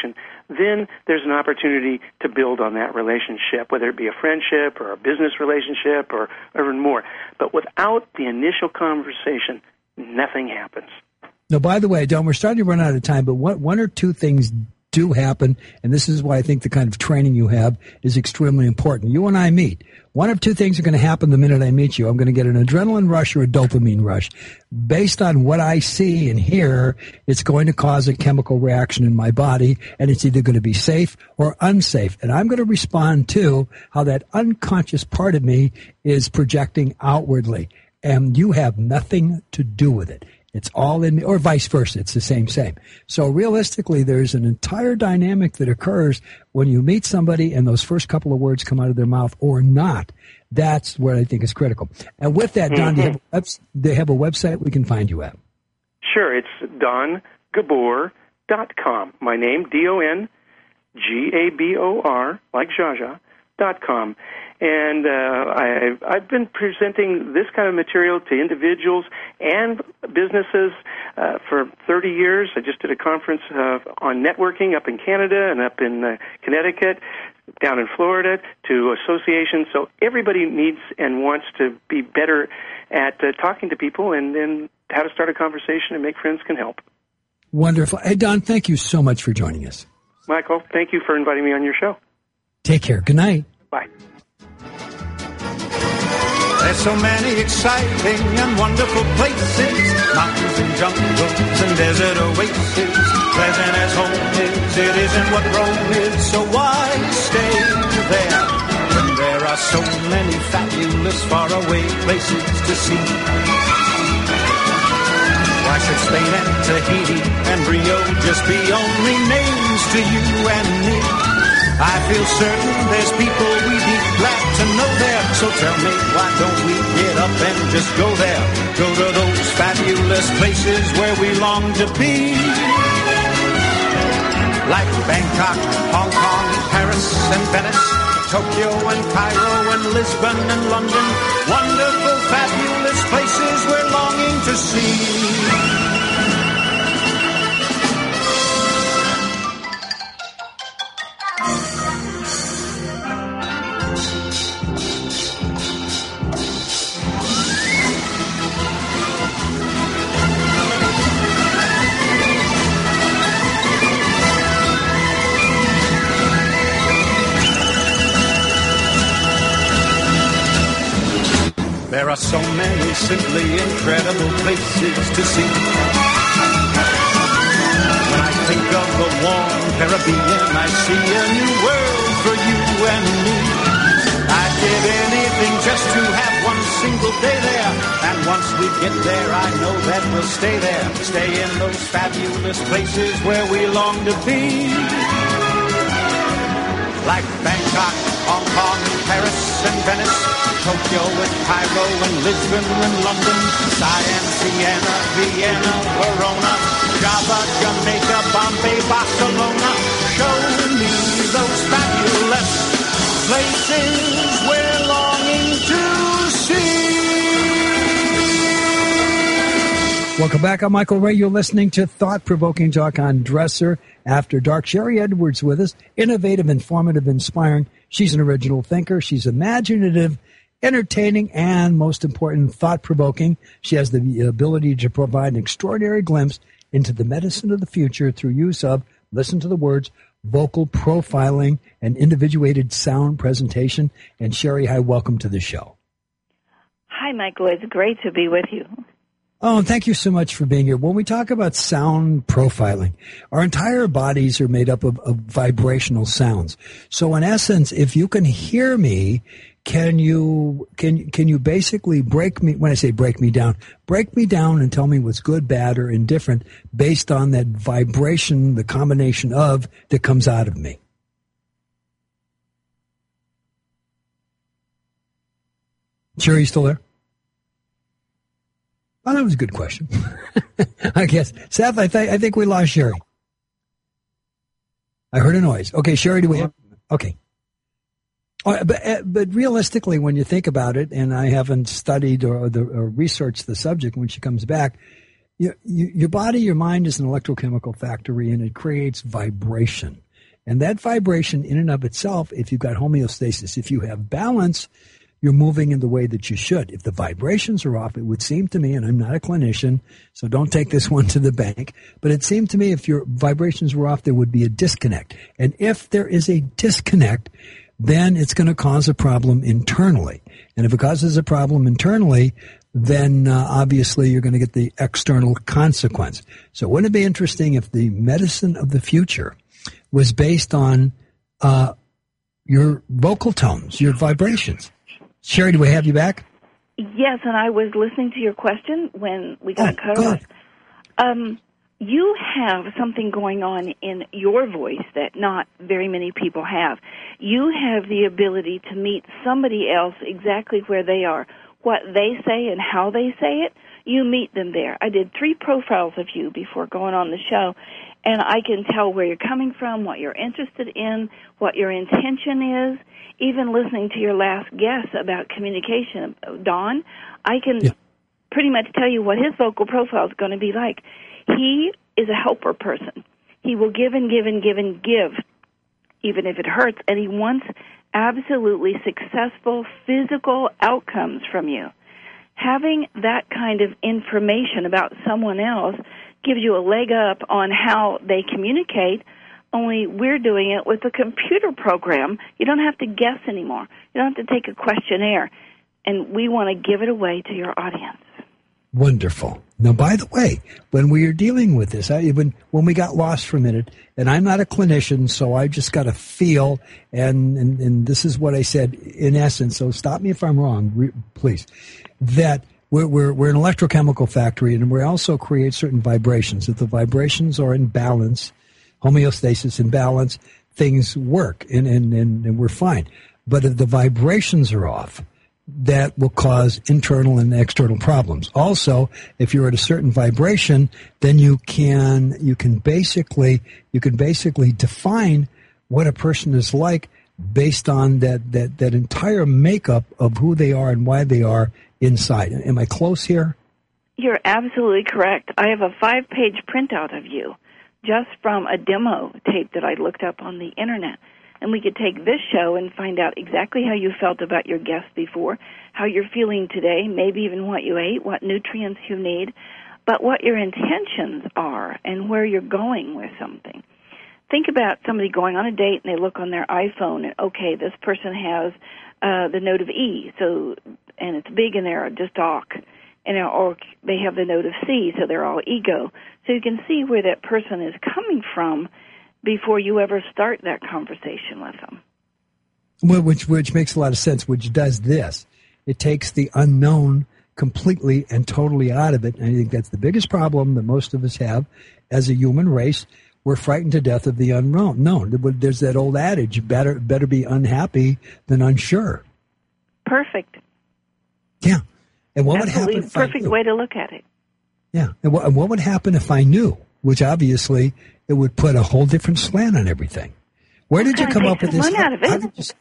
then there's an opportunity to build on that relationship, whether it be a friendship or a business relationship or even more. But without the initial conversation, nothing happens. Now, by the way, Don, we're starting to run out of time, but one, one or two things do happen, and this is why I think the kind of training you have is extremely important. You and I meet. One of two things are going to happen the minute I meet you. I'm going to get an adrenaline rush or a dopamine rush. Based on what I see and hear, it's going to cause a chemical reaction in my body, and it's either going to be safe or unsafe. And I'm going to respond to how that unconscious part of me is projecting outwardly. And you have nothing to do with it. It's all in me, or vice versa. It's the same, same. So realistically, there's an entire dynamic that occurs when you meet somebody and those first couple of words come out of their mouth or not. That's what I think is critical. And with that, Don, mm-hmm. do, you have a webs- do you have a website we can find you at? Sure. It's don gabor dot com. My name, D O N G A B O R, like Zsa Zsa, dot com. And uh, I've, I've been presenting this kind of material to individuals and businesses uh, for thirty years. I just did a conference uh, on networking up in Canada and up in uh, Connecticut, down in Florida, to associations. So everybody needs and wants to be better at uh, talking to people, and then how to start a conversation and make friends can help. Wonderful. Hey, Don, thank you so much for joining us. Michael, thank you for inviting me on your show. Take care. Good night. Bye. There's so many exciting and wonderful places, mountains and jungles and desert oases. Pleasant as home is, it isn't what Rome is, so why stay there when there are so many fabulous faraway places to see? Why should Spain and Tahiti and Rio just be only names to you and me? I feel certain there's people we'd be glad to know there. So tell me, why don't we get up and just go there? Go to those fabulous places where we long to be. Like Bangkok, Hong Kong, Paris and Venice, Tokyo and Cairo and Lisbon and London. Wonderful, fabulous places we're longing to see. There are so many simply incredible places to see. When I think of the warm Caribbean, I see a new world for you and me. I'd give anything just to have one single day there. And once we get there, I know that we'll stay there. Stay in those fabulous places where we long to be. Like Bangkok, Hong Kong, Paris and Venice, Tokyo and Cairo and Lisbon and London, Siam, Siena, Vienna, Verona, Java, Jamaica, Bombay, Barcelona. Show me those fabulous places we're longing to see. Welcome back. I'm Michael Ray. You're listening to Thought-Provoking Talk on Dresser After Dark. Sherry Edwards with us. Innovative, informative, inspiring. She's an original thinker. She's imaginative, entertaining, and most important, thought-provoking. She has the ability to provide an extraordinary glimpse into the medicine of the future through use of, listen to the words, vocal profiling and individuated sound presentation. And Sherry, hi, welcome to the show. Hi, Michael. It's great to be with you. Oh, thank you so much for being here. When we talk about sound profiling, our entire bodies are made up of, of vibrational sounds. So in essence, if you can hear me, can you can can you basically break me, when I say break me down, break me down and tell me what's good, bad, or indifferent based on that vibration, the combination of that comes out of me? Sherry, you still there? Oh, that was a good question. I guess. Seth, I, th- I think we lost Sherry. I heard a noise. Okay, Sherry, do we have... Okay. Uh, but, uh, but realistically, when you think about it, and I haven't studied or, the, or researched the subject when she comes back, you, you, your body, your mind is an electrochemical factory, and it creates vibration. And that vibration in and of itself, if you've got homeostasis, if you have balance, you're moving in the way that you should. If the vibrations are off, it would seem to me, and I'm not a clinician, so don't take this one to the bank, but it seemed to me if your vibrations were off, there would be a disconnect. And if there is a disconnect, then it's going to cause a problem internally. And if it causes a problem internally, then uh, obviously you're going to get the external consequence. So wouldn't it be interesting if the medicine of the future was based on uh, your vocal tones, your vibrations? Sherry, do we have you back? Yes, and I was listening to your question when we got oh, cut good. off. Um, you have something going on in your voice that not very many people have. You have the ability to meet somebody else exactly where they are. What they say and how they say it, you meet them there. I did three profiles of you before going on the show, and I can tell where you're coming from, what you're interested in, what your intention is. Even listening to your last guess about communication, Don, I can yeah. pretty much tell you what his vocal profile is going to be like. He is a helper person. He will give and give and give and give, even if it hurts, and he wants absolutely successful physical outcomes from you. Having that kind of information about someone else gives you a leg up on how they communicate, only we're doing it with a computer program. You don't have to guess anymore. You don't have to take a questionnaire. And we want to give it away to your audience. Wonderful. Now, by the way, when we are dealing with this, I, when, when we got lost for a minute, and I'm not a clinician, so I just got to feel, and, and, and this is what I said in essence, so stop me if I'm wrong, re, please, that we're, we're, we're an electrochemical factory, and we also create certain vibrations. If the vibrations are in balance, homeostasis in balance, things work, and, and, and, and we're fine. But if the vibrations are off, that will cause internal and external problems. Also, if you're at a certain vibration, then you can you can basically you can basically define what a person is like based on that that that entire makeup of who they are and why they are inside. Am I close here? You're absolutely correct. I have a five-page printout of you just from a demo tape that I looked up on the internet. And we could take this show and find out exactly how you felt about your guest before, how you're feeling today, maybe even what you ate, what nutrients you need, but what your intentions are and where you're going with something. Think about somebody going on a date and they look on their iPhone and, okay, this person has uh, the note of E, so and it's big and they're just talk, and or they have the note of C, so they're all ego. So you can see where that person is coming from before you ever start that conversation with them. Well, which which makes a lot of sense, which does this. It takes the unknown completely and totally out of it. And I think that's the biggest problem that most of us have as a human race. We're frightened to death of the unknown. No, there's that old adage, better better be unhappy than unsure. Perfect. Yeah. And what Absolutely would happen if perfect I knew? way to look at it. Yeah. And what, and what would happen if I knew? Which obviously it would put a whole different slant on everything. Where did you come up with this? Fun out of it. How did you...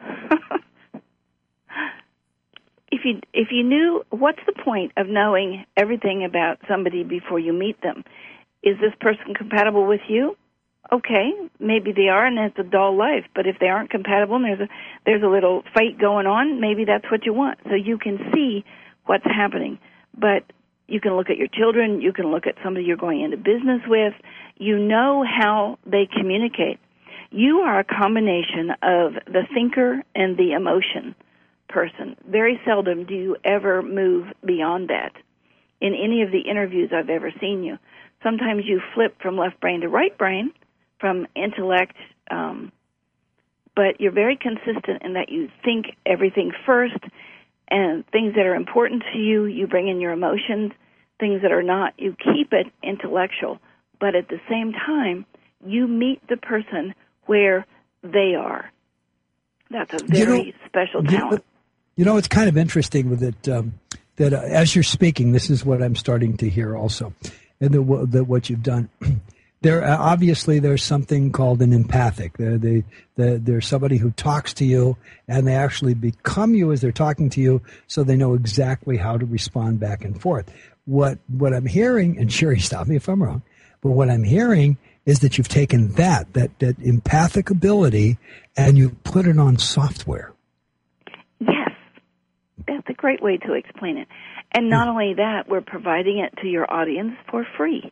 if you if you knew, what's the point of knowing everything about somebody before you meet them? Is this person compatible with you? Okay, maybe they are, and it's a dull life. But if they aren't compatible, and there's a there's a little fight going on, maybe that's what you want. So you can see what's happening, but you can look at your children. You can look at somebody you're going into business with. You know how they communicate. You are a combination of the thinker and the emotion person. Very seldom do you ever move beyond that in any of the interviews I've ever seen you. Sometimes you flip from left brain to right brain, from intellect, um, but you're very consistent in that you think everything first, and things that are important to you, you bring in your emotions. Things that are not, you keep it intellectual. But at the same time, you meet the person where they are. That's a very you know, special talent. You know, it's kind of interesting with it um, that uh, as you're speaking, this is what I'm starting to hear also, and the, the, what you've done. There uh, obviously there's something called an empathic. They, they, they, there's somebody who talks to you, and they actually become you as they're talking to you, so they know exactly how to respond back and forth. What what I'm hearing, and Sherry, stop me if I'm wrong, but what I'm hearing is that you've taken that, that, that empathic ability and you put it on software. Yes. That's a great way to explain it. And not only that, we're providing it to your audience for free.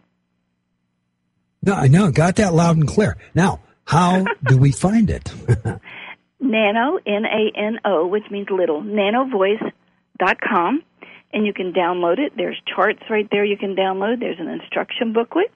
No, I know. Got that loud and clear. Now, how do we find it? Nano, N A N O, which means little, nano voice dot com, and you can download it. There's charts right there you can download. There's an instruction booklet,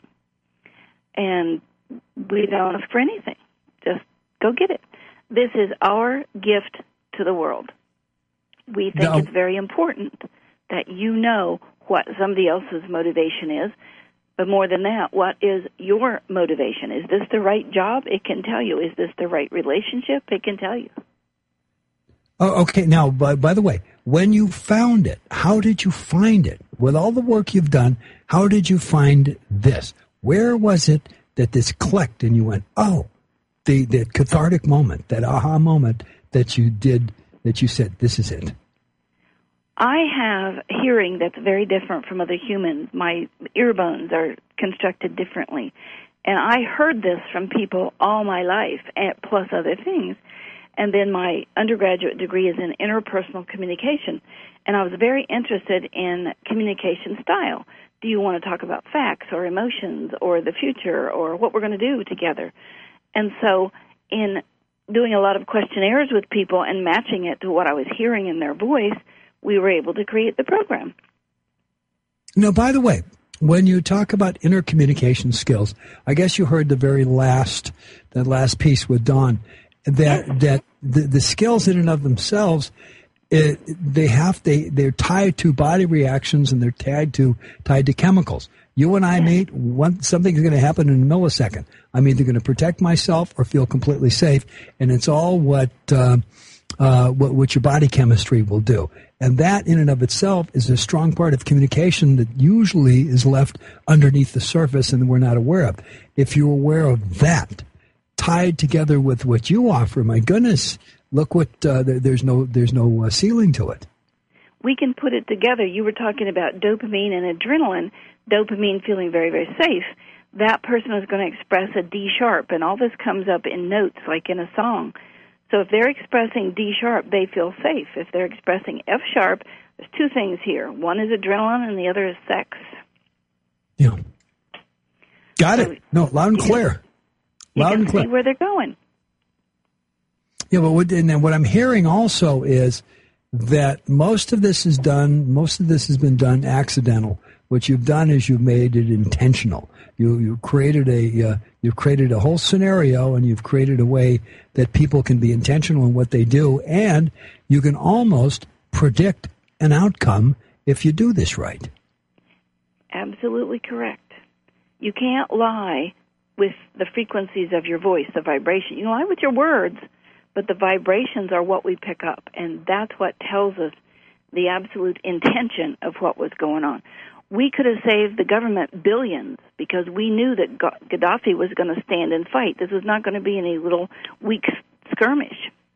and we don't ask for anything. Just go get it. This is our gift to the world. We think No. it's very important that you know what somebody else's motivation is, but more than that, what is your motivation? Is this the right job? It can tell you. Is this the right relationship? It can tell you. Oh, okay. Now, by, by the way, when you found it, how did you find it? With all the work you've done, how did you find this? Where was it that this clicked and you went, oh, the, the cathartic moment, that aha moment that you did, that you said, this is it? I have hearing that's very different from other humans. My ear bones are constructed differently. And I heard this from people all my life, plus other things. And then my undergraduate degree is in interpersonal communication. And I was very interested in communication style. Do you want to talk about facts or emotions or the future or what we're going to do together? And so in doing a lot of questionnaires with people and matching it to what I was hearing in their voice, we were able to create the program. Now, by the way, when you talk about intercommunication skills, I guess you heard the very last, that last piece with Dawn, that Yes. that the, the skills in and of themselves, it, they have they they're tied to body reactions and they're tied to tied to chemicals. You and I meet, one, something's going to happen in a millisecond. I'm either going to protect myself or feel completely safe, and it's all what uh, uh, what, what your body chemistry will do. And that in and of itself is a strong part of communication that usually is left underneath the surface and we're not aware of. If you're aware of that, tied together with what you offer, my goodness, look what, uh, there, there's no, there's no uh, ceiling to it. We can put it together. You were talking about dopamine and adrenaline, dopamine feeling very, very safe. That person is going to express a D sharp, and all this comes up in notes like in a song. So if they're expressing D sharp, they feel safe. If they're expressing F sharp, there's two things here. One is adrenaline and the other is sex. Yeah. Got So it. No, loud and clear. You Loud can and clear. see where they're going. Yeah, but what, and then what I'm hearing also is that most of this is done, most of this has been done accidental. What you've done is you've made it intentional. You you created a uh, you've created a whole scenario, and you've created a way that people can be intentional in what they do, and you can almost predict an outcome if you do this right. Absolutely correct. You can't lie with the frequencies of your voice, the vibration. You can lie with your words, but the vibrations are what we pick up, and that's what tells us the absolute intention of what was going on. We could have saved the government billions because we knew that Gaddafi was going to stand and fight. This was not going to be any little weak skirmish.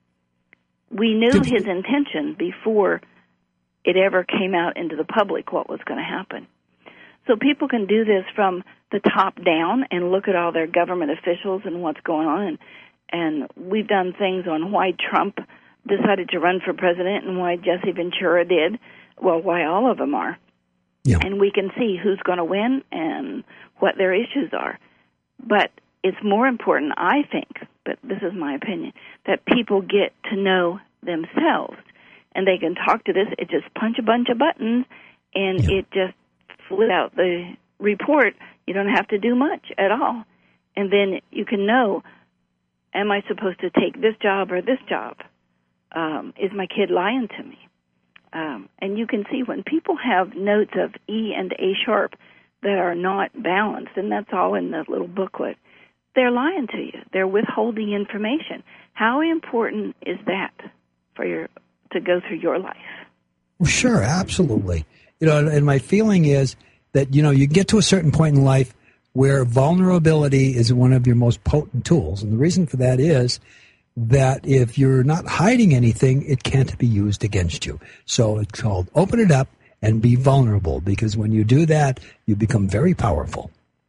We knew his intention before it ever came out into the public what was going to happen. So people can do this from the top down and look at all their government officials and what's going on. And, and we've done things on why Trump decided to run for president and why Jesse Ventura did. Well, why all of them are. Yeah. And we can see who's going to win and what their issues are. But it's more important, I think, but this is my opinion, that people get to know themselves. And they can talk to this. It just punch a bunch of buttons, and Yeah. it just flew out the report. You don't have to do much at all. And then you can know, am I supposed to take this job or this job? Um, is my kid lying to me? Um, and you can see when people have notes of E and A sharp that are not balanced, and that's all in the little booklet, they're lying to you. They're withholding information. How important is that for your to go through your life? Well, sure, absolutely. You know, and my feeling is that, you know, you get to a certain point in life where vulnerability is one of your most potent tools. And the reason for that is that if you're not hiding anything, it can't be used against you. So it's called open it up and be vulnerable, because when you do that, you become very powerful.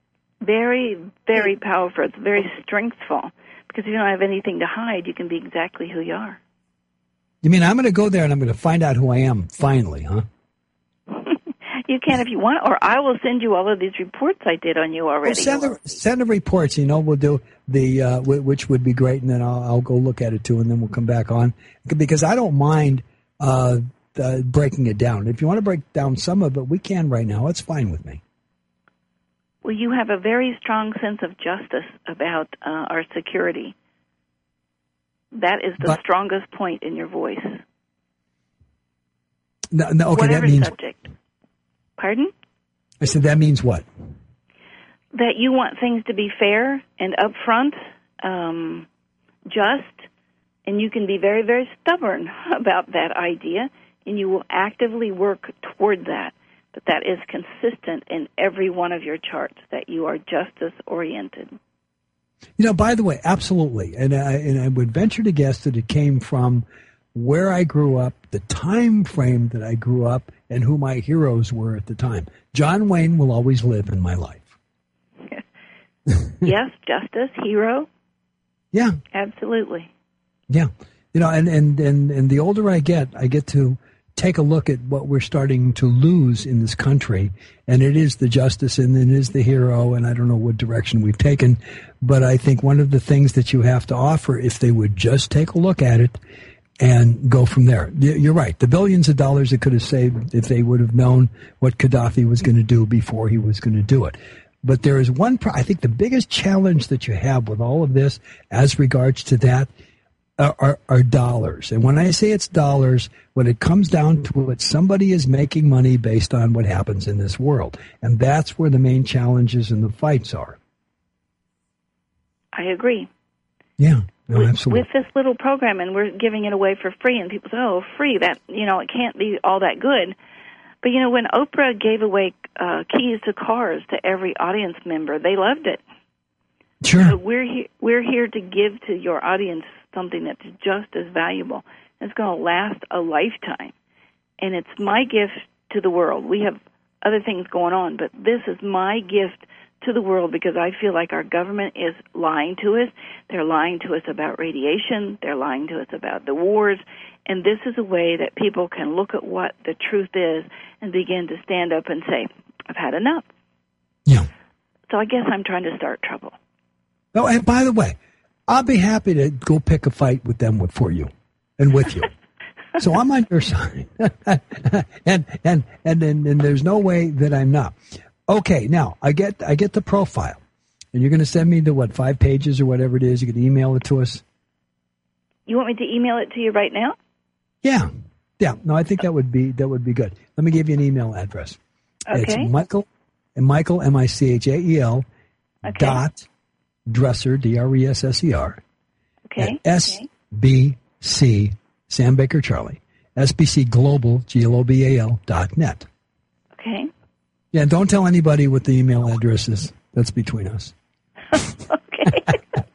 Very, very powerful. It's very strengthful. Because if you don't have anything to hide, you can be exactly who you are. You mean I'm going to go there and I'm going to find out who I am finally, huh? You can if you want, or I will send you all of these reports I did on you already. Well, send, the, send the reports, you know, we'll do the, uh, which would be great, and then I'll, I'll go look at it too, and then we'll come back on. Because I don't mind uh, uh, breaking it down. If you want to break down some of it, we can right now. It's fine with me. Well, you have a very strong sense of justice about uh, our security. That is the but, strongest point in your voice. No, no, okay, Whatever that means... subject. Pardon? I said that means what? That you want things to be fair and upfront, um, just, and you can be very, very stubborn about that idea, and you will actively work toward that. But that is consistent in every one of your charts, that you are justice-oriented. You know, by the way, absolutely. And I, and I would venture to guess that it came from where I grew up, the time frame that I grew up, and who my heroes were at the time. John Wayne will always live in my life. Yes, justice, hero. Yeah. Absolutely. Yeah. You know, and, and, and, and the older I get, I get to take a look at what we're starting to lose in this country, and it is the justice and it is the hero, and I don't know what direction we've taken, but I think one of the things that you have to offer, if they would just take a look at it and go from there. You're right. The billions of dollars it could have saved if they would have known what Gaddafi was going to do before he was going to do it. But there is one, I think the biggest challenge that you have with all of this as regards to that are, are, are dollars. And when I say it's dollars, when it comes down to it, somebody is making money based on what happens in this world. And that's where the main challenges and the fights are. I agree. Yeah. No, with, absolutely. with this little program, and we're giving it away for free, and people say, oh, free, that, you know, it can't be all that good. But, you know, when Oprah gave away uh, keys to cars to every audience member, they loved it. Sure. So we're, he- we're here to give to your audience something that's just as valuable. It's going to last a lifetime. And it's my gift to the world. We have other things going on, but this is my gift to the world because I feel like our government is lying to us. They're lying to us about radiation. They're lying to us about the wars. And this is a way that people can look at what the truth is and begin to stand up and say, I've had enough. Yeah. So I guess I'm trying to start trouble. Oh, and by the way, I'll be happy to go pick a fight with them with, for you and with you. So I'm on your side. and, and, and, and, and there's no way that I'm not. Okay, now I get I get the profile, and you're going to send me the what five pages or whatever it is. You can email it to us. You want me to email it to you right now? Yeah, yeah. No, I think that would be that would be good. Let me give you an email address. Okay. It's Michael and Michael M I C H A E L okay. dot Dresser D R E S S E R okay. at S B C Sam Baker Charlie S B C Global G L O B A L dot net. Okay. Yeah, don't tell anybody what the email address is. That's between us. Okay.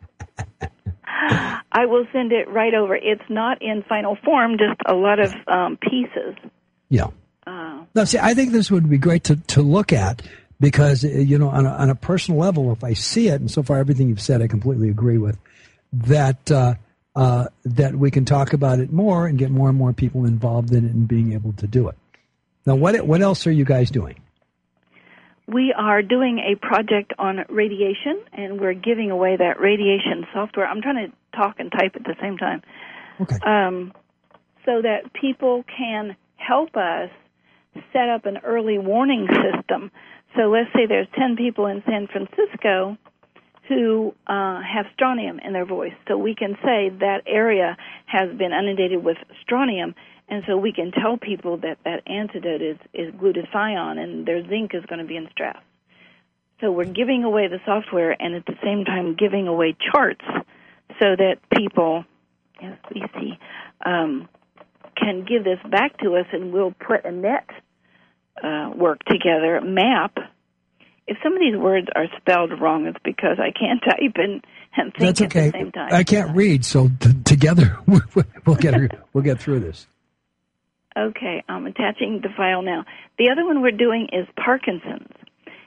I will send it right over. It's not in final form, just a lot of um, pieces. Yeah. Uh, no, see, I think this would be great to, to look at because, you know, on a, on a personal level, if I see it, and so far everything you've said I completely agree with, that uh, uh, that we can talk about it more and get more and more people involved in it and being able to do it. Now, what what else are you guys doing? We are doing a project on radiation, and we're giving away that radiation software. I'm trying to talk and type at the same time. Okay. Um, so that people can help us set up an early warning system. So let's say there's ten people in San Francisco who uh, have strontium in their voice. So we can say that area has been inundated with strontium, and so we can tell people that that antidote is, is glutathione, and their zinc is going to be in stress. So we're giving away the software and at the same time giving away charts so that people, as we see, um, can give this back to us, and we'll put a net uh, work together, map. If some of these words are spelled wrong, it's because I can't type and, and think That's okay. at the same time. I can't read, so t- together we'll get we'll get through this. Okay, I'm attaching the file now. The other one we're doing is Parkinson's.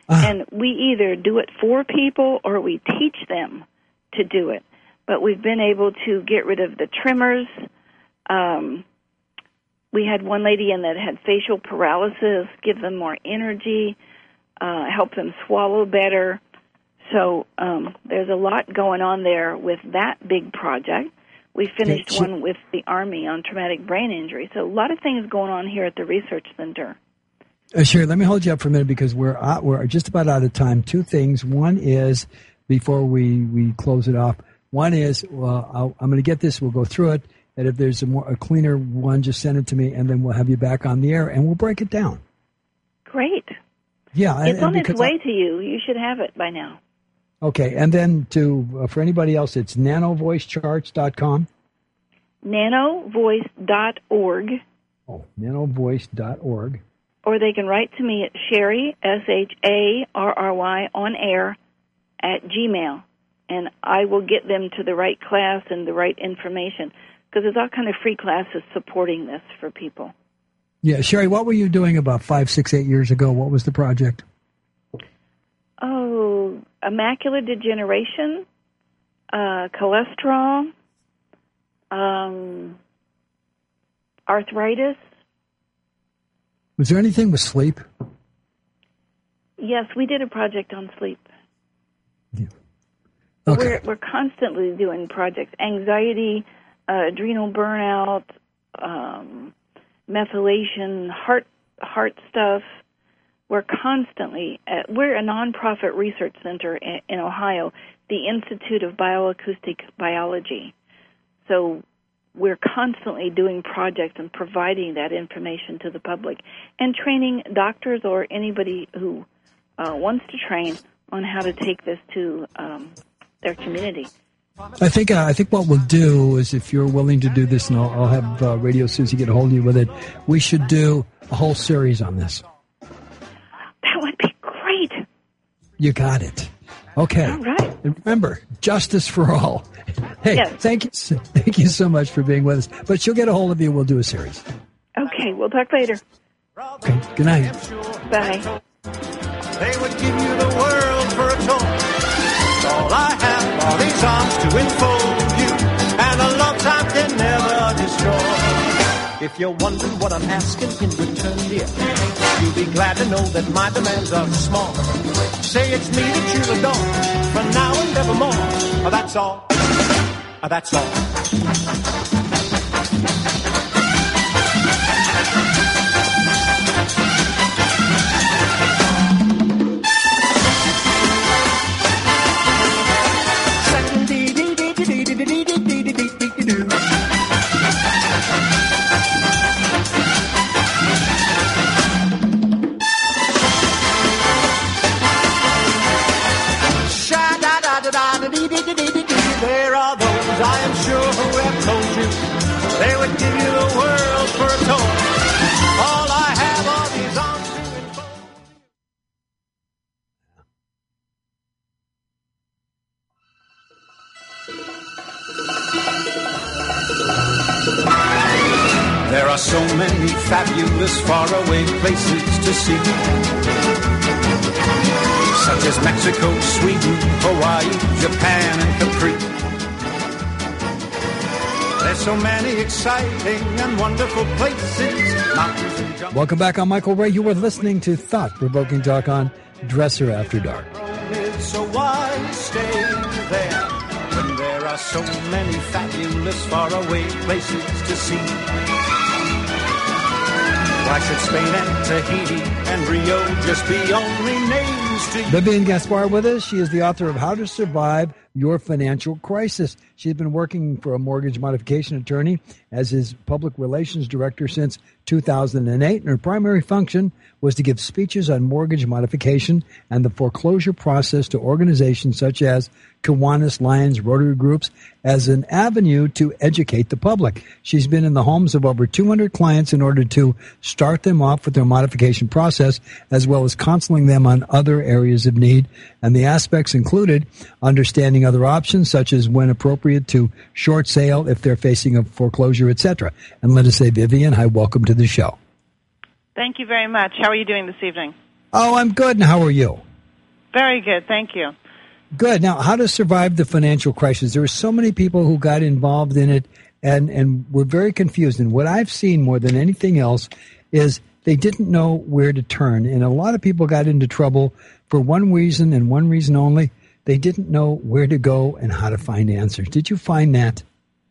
Uh-huh. And we either do it for people or we teach them to do it. But we've been able to get rid of the tremors. Um, we had one lady in that had facial paralysis, give them more energy, uh, help them swallow better. So um, there's a lot going on there with that big project. We finished Okay, one with the Army on traumatic brain injury. So a lot of things going on here at the research center. Uh, Sherry, let me hold you up for a minute because we're out, we're just about out of time. Two things. One is, before we, we close it off, one is well, I'll, I'm going to get this. We'll go through it. And if there's a, more, a cleaner one, just send it to me, and then we'll have you back on the air, and we'll break it down. Great. Yeah. It's and, on and its way I, to you. You should have it by now. Okay. And then to uh, for anybody else, it's nanovoicecharts dot com. nanovoice dot org. Oh, nanovoice dot org. Or they can write to me at Sherry, S H A R R Y, on air, at Gmail. And I will get them to the right class and the right information. Because there's all kind of free classes supporting this for people. Yeah, Sherry, what were you doing about five, six, eight years ago? What was the project? Oh, macular degeneration, uh, cholesterol, um, arthritis. Was there anything with sleep? Yes, we did a project on sleep. Yeah. Okay. We're, we're constantly doing projects. Anxiety, uh, adrenal burnout, um, methylation, heart heart stuff. We're constantly at, we're a nonprofit research center in, in Ohio, the Institute of Bioacoustic Biology. So we're constantly doing projects and providing that information to the public and training doctors or anybody who uh, wants to train on how to take this to um, their community. I think uh, I think what we'll do is, if you're willing to do this, and I'll, I'll have uh, Radio Susie get a hold of you with it, we should do a whole series on this. That would be great. You got it. Okay. All right. And remember, justice for all. Hey, yes. thank you, thank you so much for being with us. But she'll get a hold of you. We'll do a series. Okay, we'll talk later. Okay. Good night. Bye. They would give you the world for a toy. All I have are these arms to enfold you, and a long time can never destroy. If you're wondering what I'm asking in return, dear, you'll be glad to know that my demands are small. Say it's me that you'll adore, from now and evermore. Oh, that's all. Oh, that's all. There are those, I am sure, who have told you they would give you the world for a toy. All I have are these arms to enfold. There are so many fabulous faraway places to see, such as Mexico, Sweden, Hawaii, Japan, and Capri. There's so many exciting and wonderful places, mountains and jungles. Welcome back. I'm Michael Ray. You were listening to Thought-Provoking Talk on Dresser After Dark. So why stay there when there are so many fabulous faraway places to see? Why should Spain and Tahiti and Rio just be only names to you? Vivian Gaspar with us. She is the author of How to Survive Your Financial Crisis. She's been working for a mortgage modification attorney as his public relations director since two thousand eight, and her primary function was to give speeches on mortgage modification and the foreclosure process to organizations such as Kiwanis, Lions, Rotary Groups as an avenue to educate the public. She's been in the homes of over two hundred clients in order to start them off with their modification process, as well as counseling them on other areas of need. And the aspects included understanding other options, such as when appropriate to short sale if they're facing a foreclosure, et cetera. And let us say, Vivian, hi, welcome to the show. Thank you very much. How are you doing this evening? Oh, I'm good. And how are you? Very good. Thank you. Good. Now, how to survive the financial crisis? There were so many people who got involved in it and, and were very confused. And what I've seen more than anything else is they didn't know where to turn. And a lot of people got into trouble for one reason and one reason only. They didn't know where to go and how to find answers. Did you find that?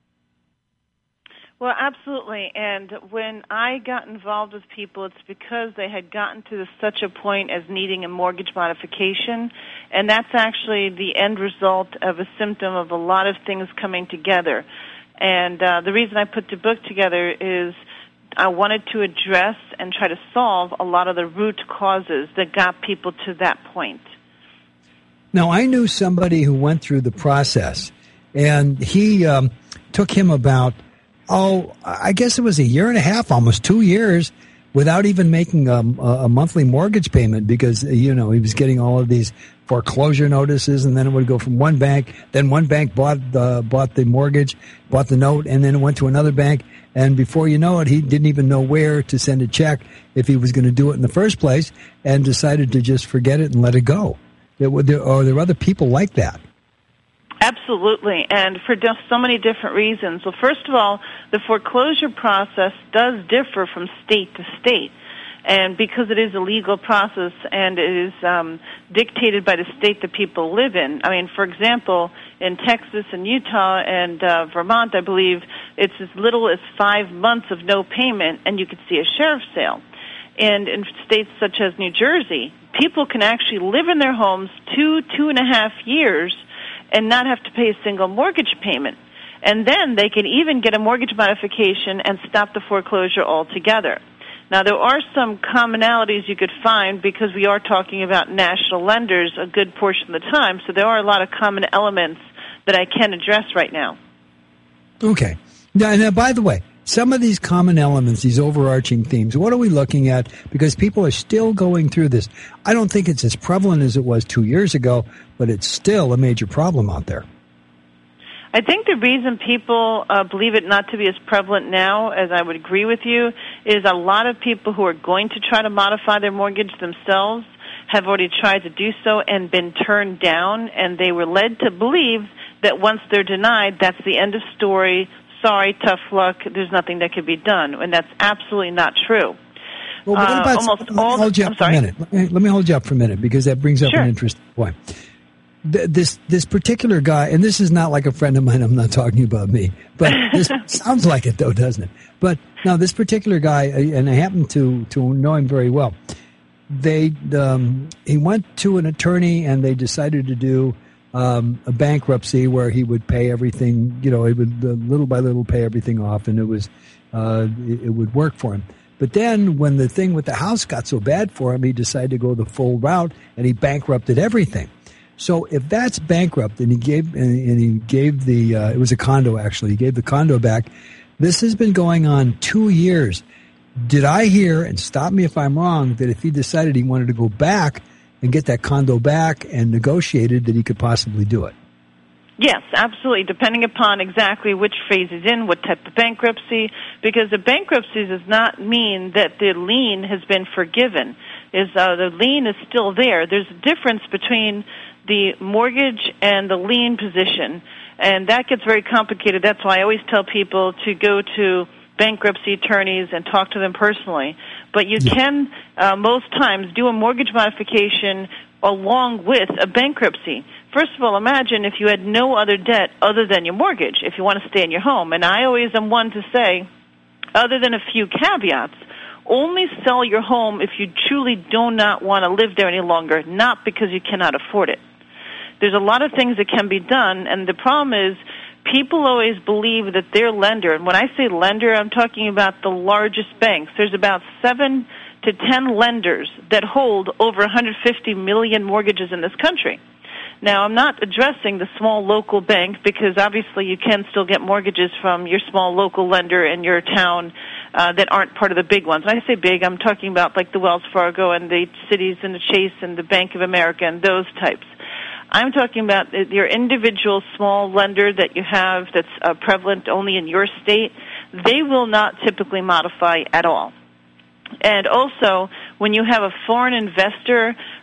Well, absolutely. And when I got involved with people, it's because they had gotten to such a point as needing a mortgage modification. And that's actually the end result of a symptom of a lot of things coming together. And uh, the reason I put the book together is I wanted to address and try to solve a lot of the root causes that got people to that point. Now, I knew somebody who went through the process, and he um, took him about Oh, I guess it was a year and a half, almost two years, without even making a, a monthly mortgage payment because, you know, he was getting all of these foreclosure notices, and then it would go from one bank. Then one bank bought the, bought the mortgage, bought the note, and then it went to another bank. And before you know it, he didn't even know where to send a check if he was going to do it in the first place, and decided to just forget it and let it go. There were, there, or there were other people like that. Absolutely, and for just so many different reasons. Well, first of all, the foreclosure process does differ from state to state. And because it is a legal process and it is um, dictated by the state that people live in. I mean, for example, in Texas and Utah and uh, Vermont, I believe, it's as little as five months of no payment, and you could see a sheriff's sale. And in states such as New Jersey, people can actually live in their homes two, two and a half years and not have to pay a single mortgage payment. And then they can even get a mortgage modification and stop the foreclosure altogether. Now, there are some commonalities you could find because we are talking about national lenders a good portion of the time, so there are a lot of common elements that I can address right now. Okay. Now, now by the way, some of these common elements, these overarching themes, what are we looking at? Because people are still going through this. I don't think it's as prevalent as it was two years ago, but it's still a major problem out there. I think the reason people uh, believe it not to be as prevalent now, as I would agree with you, is a lot of people who are going to try to modify their mortgage themselves have already tried to do so and been turned down, and they were led to believe that once they're denied, that's the end of story. Sorry, tough luck, there's nothing that can be done. And that's absolutely not true. Well, what about, uh, almost let me all, hold you up for a minute. Let me, let me hold you up for a minute because that brings up sure. an interesting point. This this particular guy, and this is not like a friend of mine, I'm not talking about me, but this sounds like it though, doesn't it? But now this particular guy, and I happen to, to know him very well, they um, he went to an attorney and they decided to do Um, a bankruptcy where he would pay everything, you know, he would uh, little by little pay everything off, and it was uh, it, it would work for him. But then when the thing with the house got so bad for him, he decided to go the full route, and he bankrupted everything. So if that's bankrupt, and he gave and, and he gave the uh, it was a condo actually, he gave the condo back. This has been going on two years. Did I hear, and stop me if I'm wrong, that if he decided he wanted to go back and get that condo back and negotiated, that he could possibly do it? Yes, absolutely, depending upon exactly which phase is in, what type of bankruptcy, because the bankruptcy does not mean that the lien has been forgiven. Is uh, the lien is still there. There's a difference between the mortgage and the lien position, and that gets very complicated. That's why I always tell people to go to bankruptcy attorneys and talk to them personally. But you yeah. can, uh, most times, do a mortgage modification along with a bankruptcy. First of all, imagine if you had no other debt other than your mortgage, if you want to stay in your home. And I always am one to say, other than a few caveats, only sell your home if you truly do not want to live there any longer, not because you cannot afford it. There's a lot of things that can be done, and the problem is people always believe that their lender, and when I say lender, I'm talking about the largest banks. There's about seven to ten lenders that hold over one hundred fifty million mortgages in this country. Now, I'm not addressing the small local bank because obviously you can still get mortgages from your small local lender in your town uh, that aren't part of the big ones. When I say big, I'm talking about like the Wells Fargo and the Cities and the Chase and the Bank of America and those types. I'm talking about your individual small lender that you have that's uh, prevalent only in your state. They will not typically modify at all. And also, when you have a foreign investor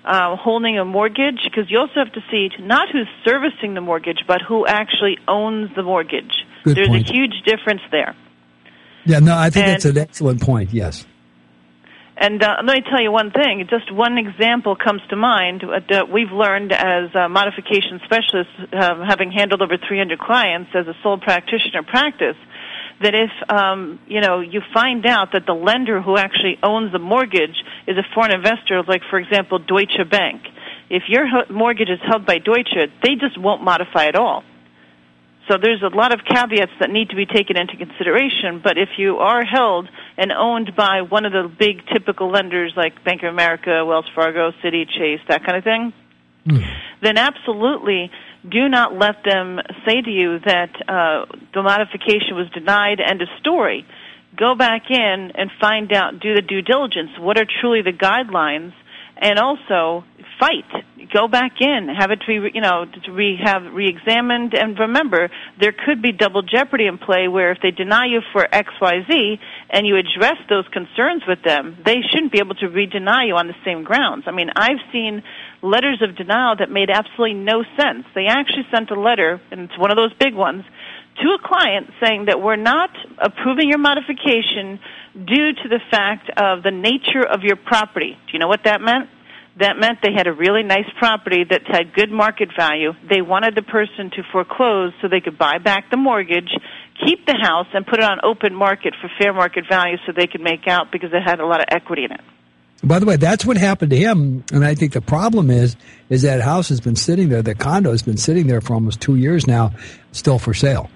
uh, holding a mortgage, because you also have to see not who's servicing the mortgage, but who actually owns the mortgage. Good There's point. a huge difference there. Yeah, no, I think And- that's an excellent point, yes. And uh, let me tell you one thing. Just one example comes to mind that we've learned as uh, modification specialists, uh, having handled over three hundred clients as a sole practitioner practice, that if um, you know you find out that the lender who actually owns the mortgage is a foreign investor, like for example Deutsche Bank, if your ho- mortgage is held by Deutsche, they just won't modify at all. So there's a lot of caveats that need to be taken into consideration, but if you are held and owned by one of the big typical lenders like Bank of America, Wells Fargo, Citi, Chase, that kind of thing, mm. then absolutely do not let them say to you that uh, the modification was denied, end of story. Go back in and find out, do the due diligence. What are truly the guidelines? And also fight. Go back in, have it be, you know, to re, have re-examined, and remember, there could be double jeopardy in play where if they deny you for X, Y, Z, and you address those concerns with them, they shouldn't be able to re-deny you on the same grounds. I mean, I've seen letters of denial that made absolutely no sense. They actually sent a letter, and it's one of those big ones, to a client saying that we're not approving your modification due to the fact of the nature of your property. Do you know what that meant? That meant they had a really nice property that had good market value. They wanted the person to foreclose so they could buy back the mortgage, keep the house, and put it on open market for fair market value so they could make out because it had a lot of equity in it. By the way, that's what happened to him, and I think the problem is is that house has been sitting there, the condo has been sitting there for almost two years now, still for sale.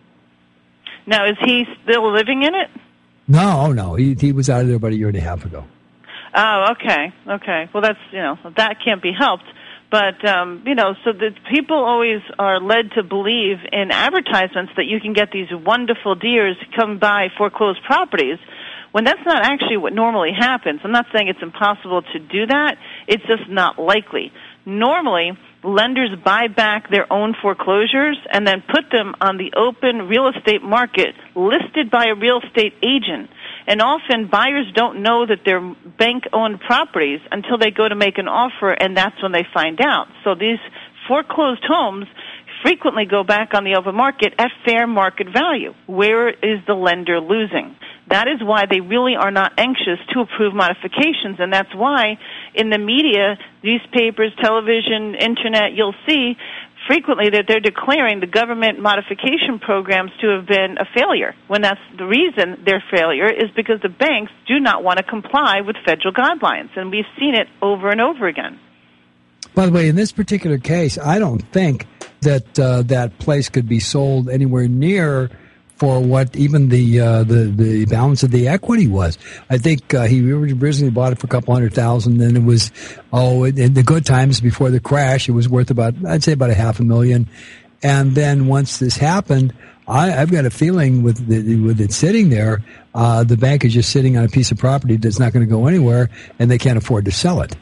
Now, is he still living in it? No, no, he he was out of there about a year and a half ago. Oh, okay, okay. Well, that's, you know, that can't be helped. But, um, you know, so the people always are led to believe in advertisements that you can get these wonderful deals, come buy foreclosed properties, when that's not actually what normally happens. I'm not saying it's impossible to do that. It's just not likely. Normally, lenders buy back their own foreclosures and then put them on the open real estate market listed by a real estate agent. And often buyers don't know that they're bank-owned properties until they go to make an offer, and that's when they find out. So these foreclosed homes frequently go back on the open market at fair market value. Where is the lender losing? That is why they really are not anxious to approve modifications, and that's why in the media, newspapers, television, internet, you'll see frequently that they're declaring the government modification programs to have been a failure, when that's the reason they're failure is because the banks do not want to comply with federal guidelines, and we've seen it over and over again. By the way, in this particular case, I don't think that uh, that place could be sold anywhere near for what even the uh, the the balance of the equity was. I think uh, he originally bought it for a couple hundred thousand. Then it was oh, in the good times before the crash, it was worth about I'd say about a half a million. And then once this happened, I, I've got a feeling with the, with it sitting there, uh, the bank is just sitting on a piece of property that's not going to go anywhere, and they can't afford to sell it.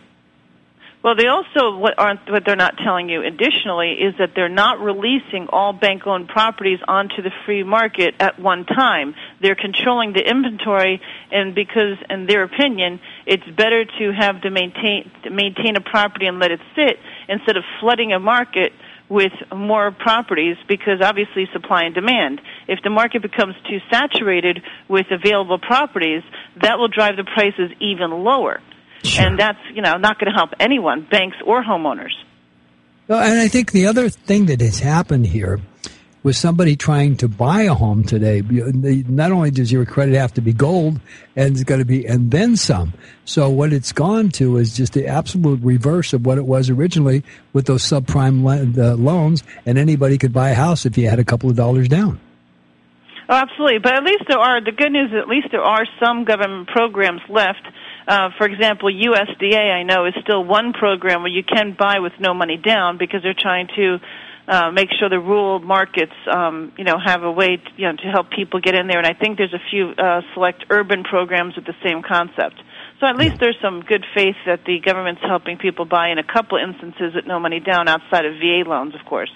Well, they also, what aren't, what they're not telling you additionally is that they're not releasing all bank-owned properties onto the free market at one time. They're controlling the inventory, and because, in their opinion, it's better to have to maintain, to maintain a property and let it sit instead of flooding a market with more properties, because obviously supply and demand. If the market becomes too saturated with available properties, that will drive the prices even lower. Sure. And that's, you know, not going to help anyone, banks or homeowners. Well, and I think the other thing that has happened here was somebody trying to buy a home today. Not only does your credit have to be gold, and it's got to be, and then some. So what it's gone to is just the absolute reverse of what it was originally with those subprime uh, loans, and anybody could buy a house if you had a couple of dollars down. Oh, absolutely. But at least there are, the good news is at least there are some government programs left. Uh, for example, U S D A, I know, is still one program where you can buy with no money down because they're trying to uh, make sure the rural markets, um, you know, have a way to, you know, to help people get in there. And I think there's a few uh, select urban programs with the same concept. So at least there's some good faith that the government's helping people buy in a couple instances with no money down outside of V A loans, of course.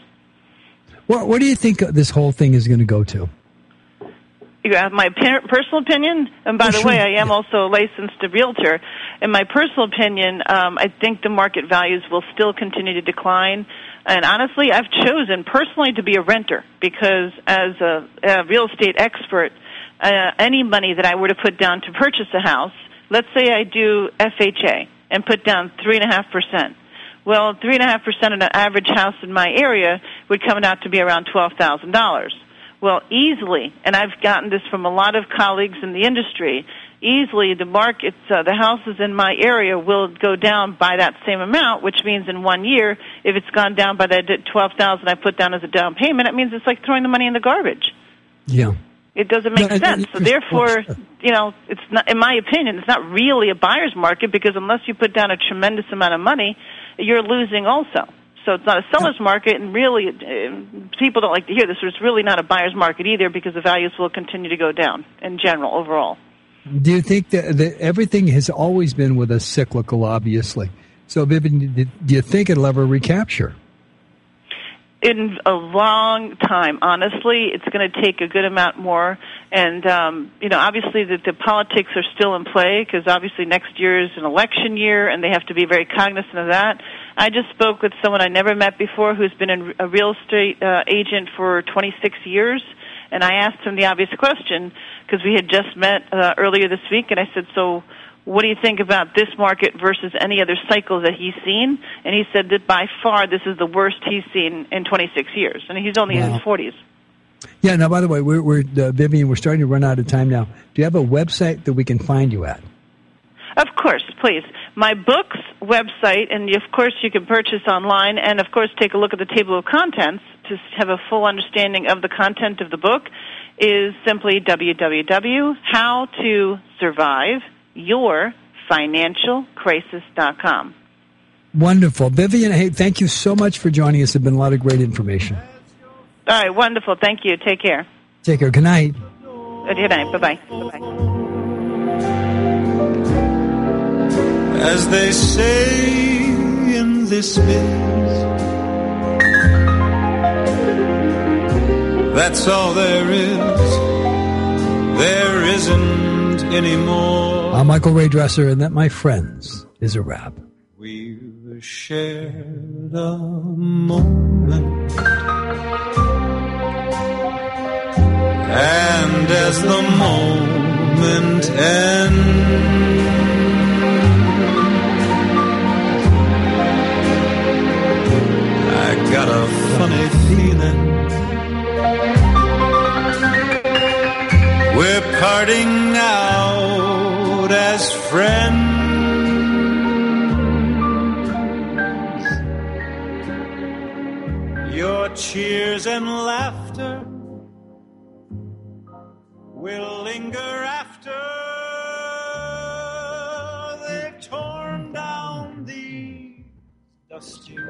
What, what do you think this whole thing is going to go to? You have my per- personal opinion, and by the way, I am also a licensed realtor. in my personal opinion, um, I think the market values will still continue to decline. And honestly, I've chosen personally to be a renter because as a, a real estate expert, uh, any money that I were to put down to purchase a house, let's say I do F H A and put down three point five percent. Well, three point five percent of an average house in my area would come out to be around twelve thousand dollars. Well, easily, and I've gotten this from a lot of colleagues in the industry, easily the markets, uh, the houses in my area will go down by that same amount, which means in one year, if it's gone down by that twelve thousand dollars I put down as a down payment, it means it's like throwing the money in the garbage. Yeah. It doesn't make no, sense. So therefore, you know, it's not, in my opinion, it's not really a buyer's market because unless you put down a tremendous amount of money, you're losing also. So it's not a seller's market, and really, uh, people don't like to hear this, but it's really not a buyer's market either because the values will continue to go down in general, overall. Do you think that, that everything has always been with us cyclical, obviously? So, Vivian, do you think it'll ever recapture? In a long time, honestly, it's going to take a good amount more. And, um, you know, obviously the, the politics are still in play because obviously next year is an election year and they have to be very cognizant of that. I just spoke with someone I never met before who's been a real estate uh, agent for twenty-six years. And I asked him the obvious question because we had just met uh, earlier this week. And I said, so what do you think about this market versus any other cycles that he's seen? And he said that by far this is the worst he's seen in twenty-six years. And he's only wow. in his forties. Yeah, now, by the way, we're, we're uh, Vivian, we're starting to run out of time now. Do you have a website that we can find you at? Of course, please. My book's website, and of course you can purchase online, and of course take a look at the table of contents to have a full understanding of the content of the book, is simply w w w dot how to survive your financial crisis dot com. Wonderful. Vivian, hey, thank you so much for joining us. It's been a lot of great information. All right, wonderful. Thank you. Take care. Take care. Good night. Good night. Bye-bye. Bye-bye. As they say in this biz, that's all there is. There isn't any more. I'm Michael Ray Dresser, and that, my friends, is a wrap. We've shared a moment, and as the moment ends, I got a funny feeling we're parting out as friends. Your cheers and laughter will linger after they've torn down the dusty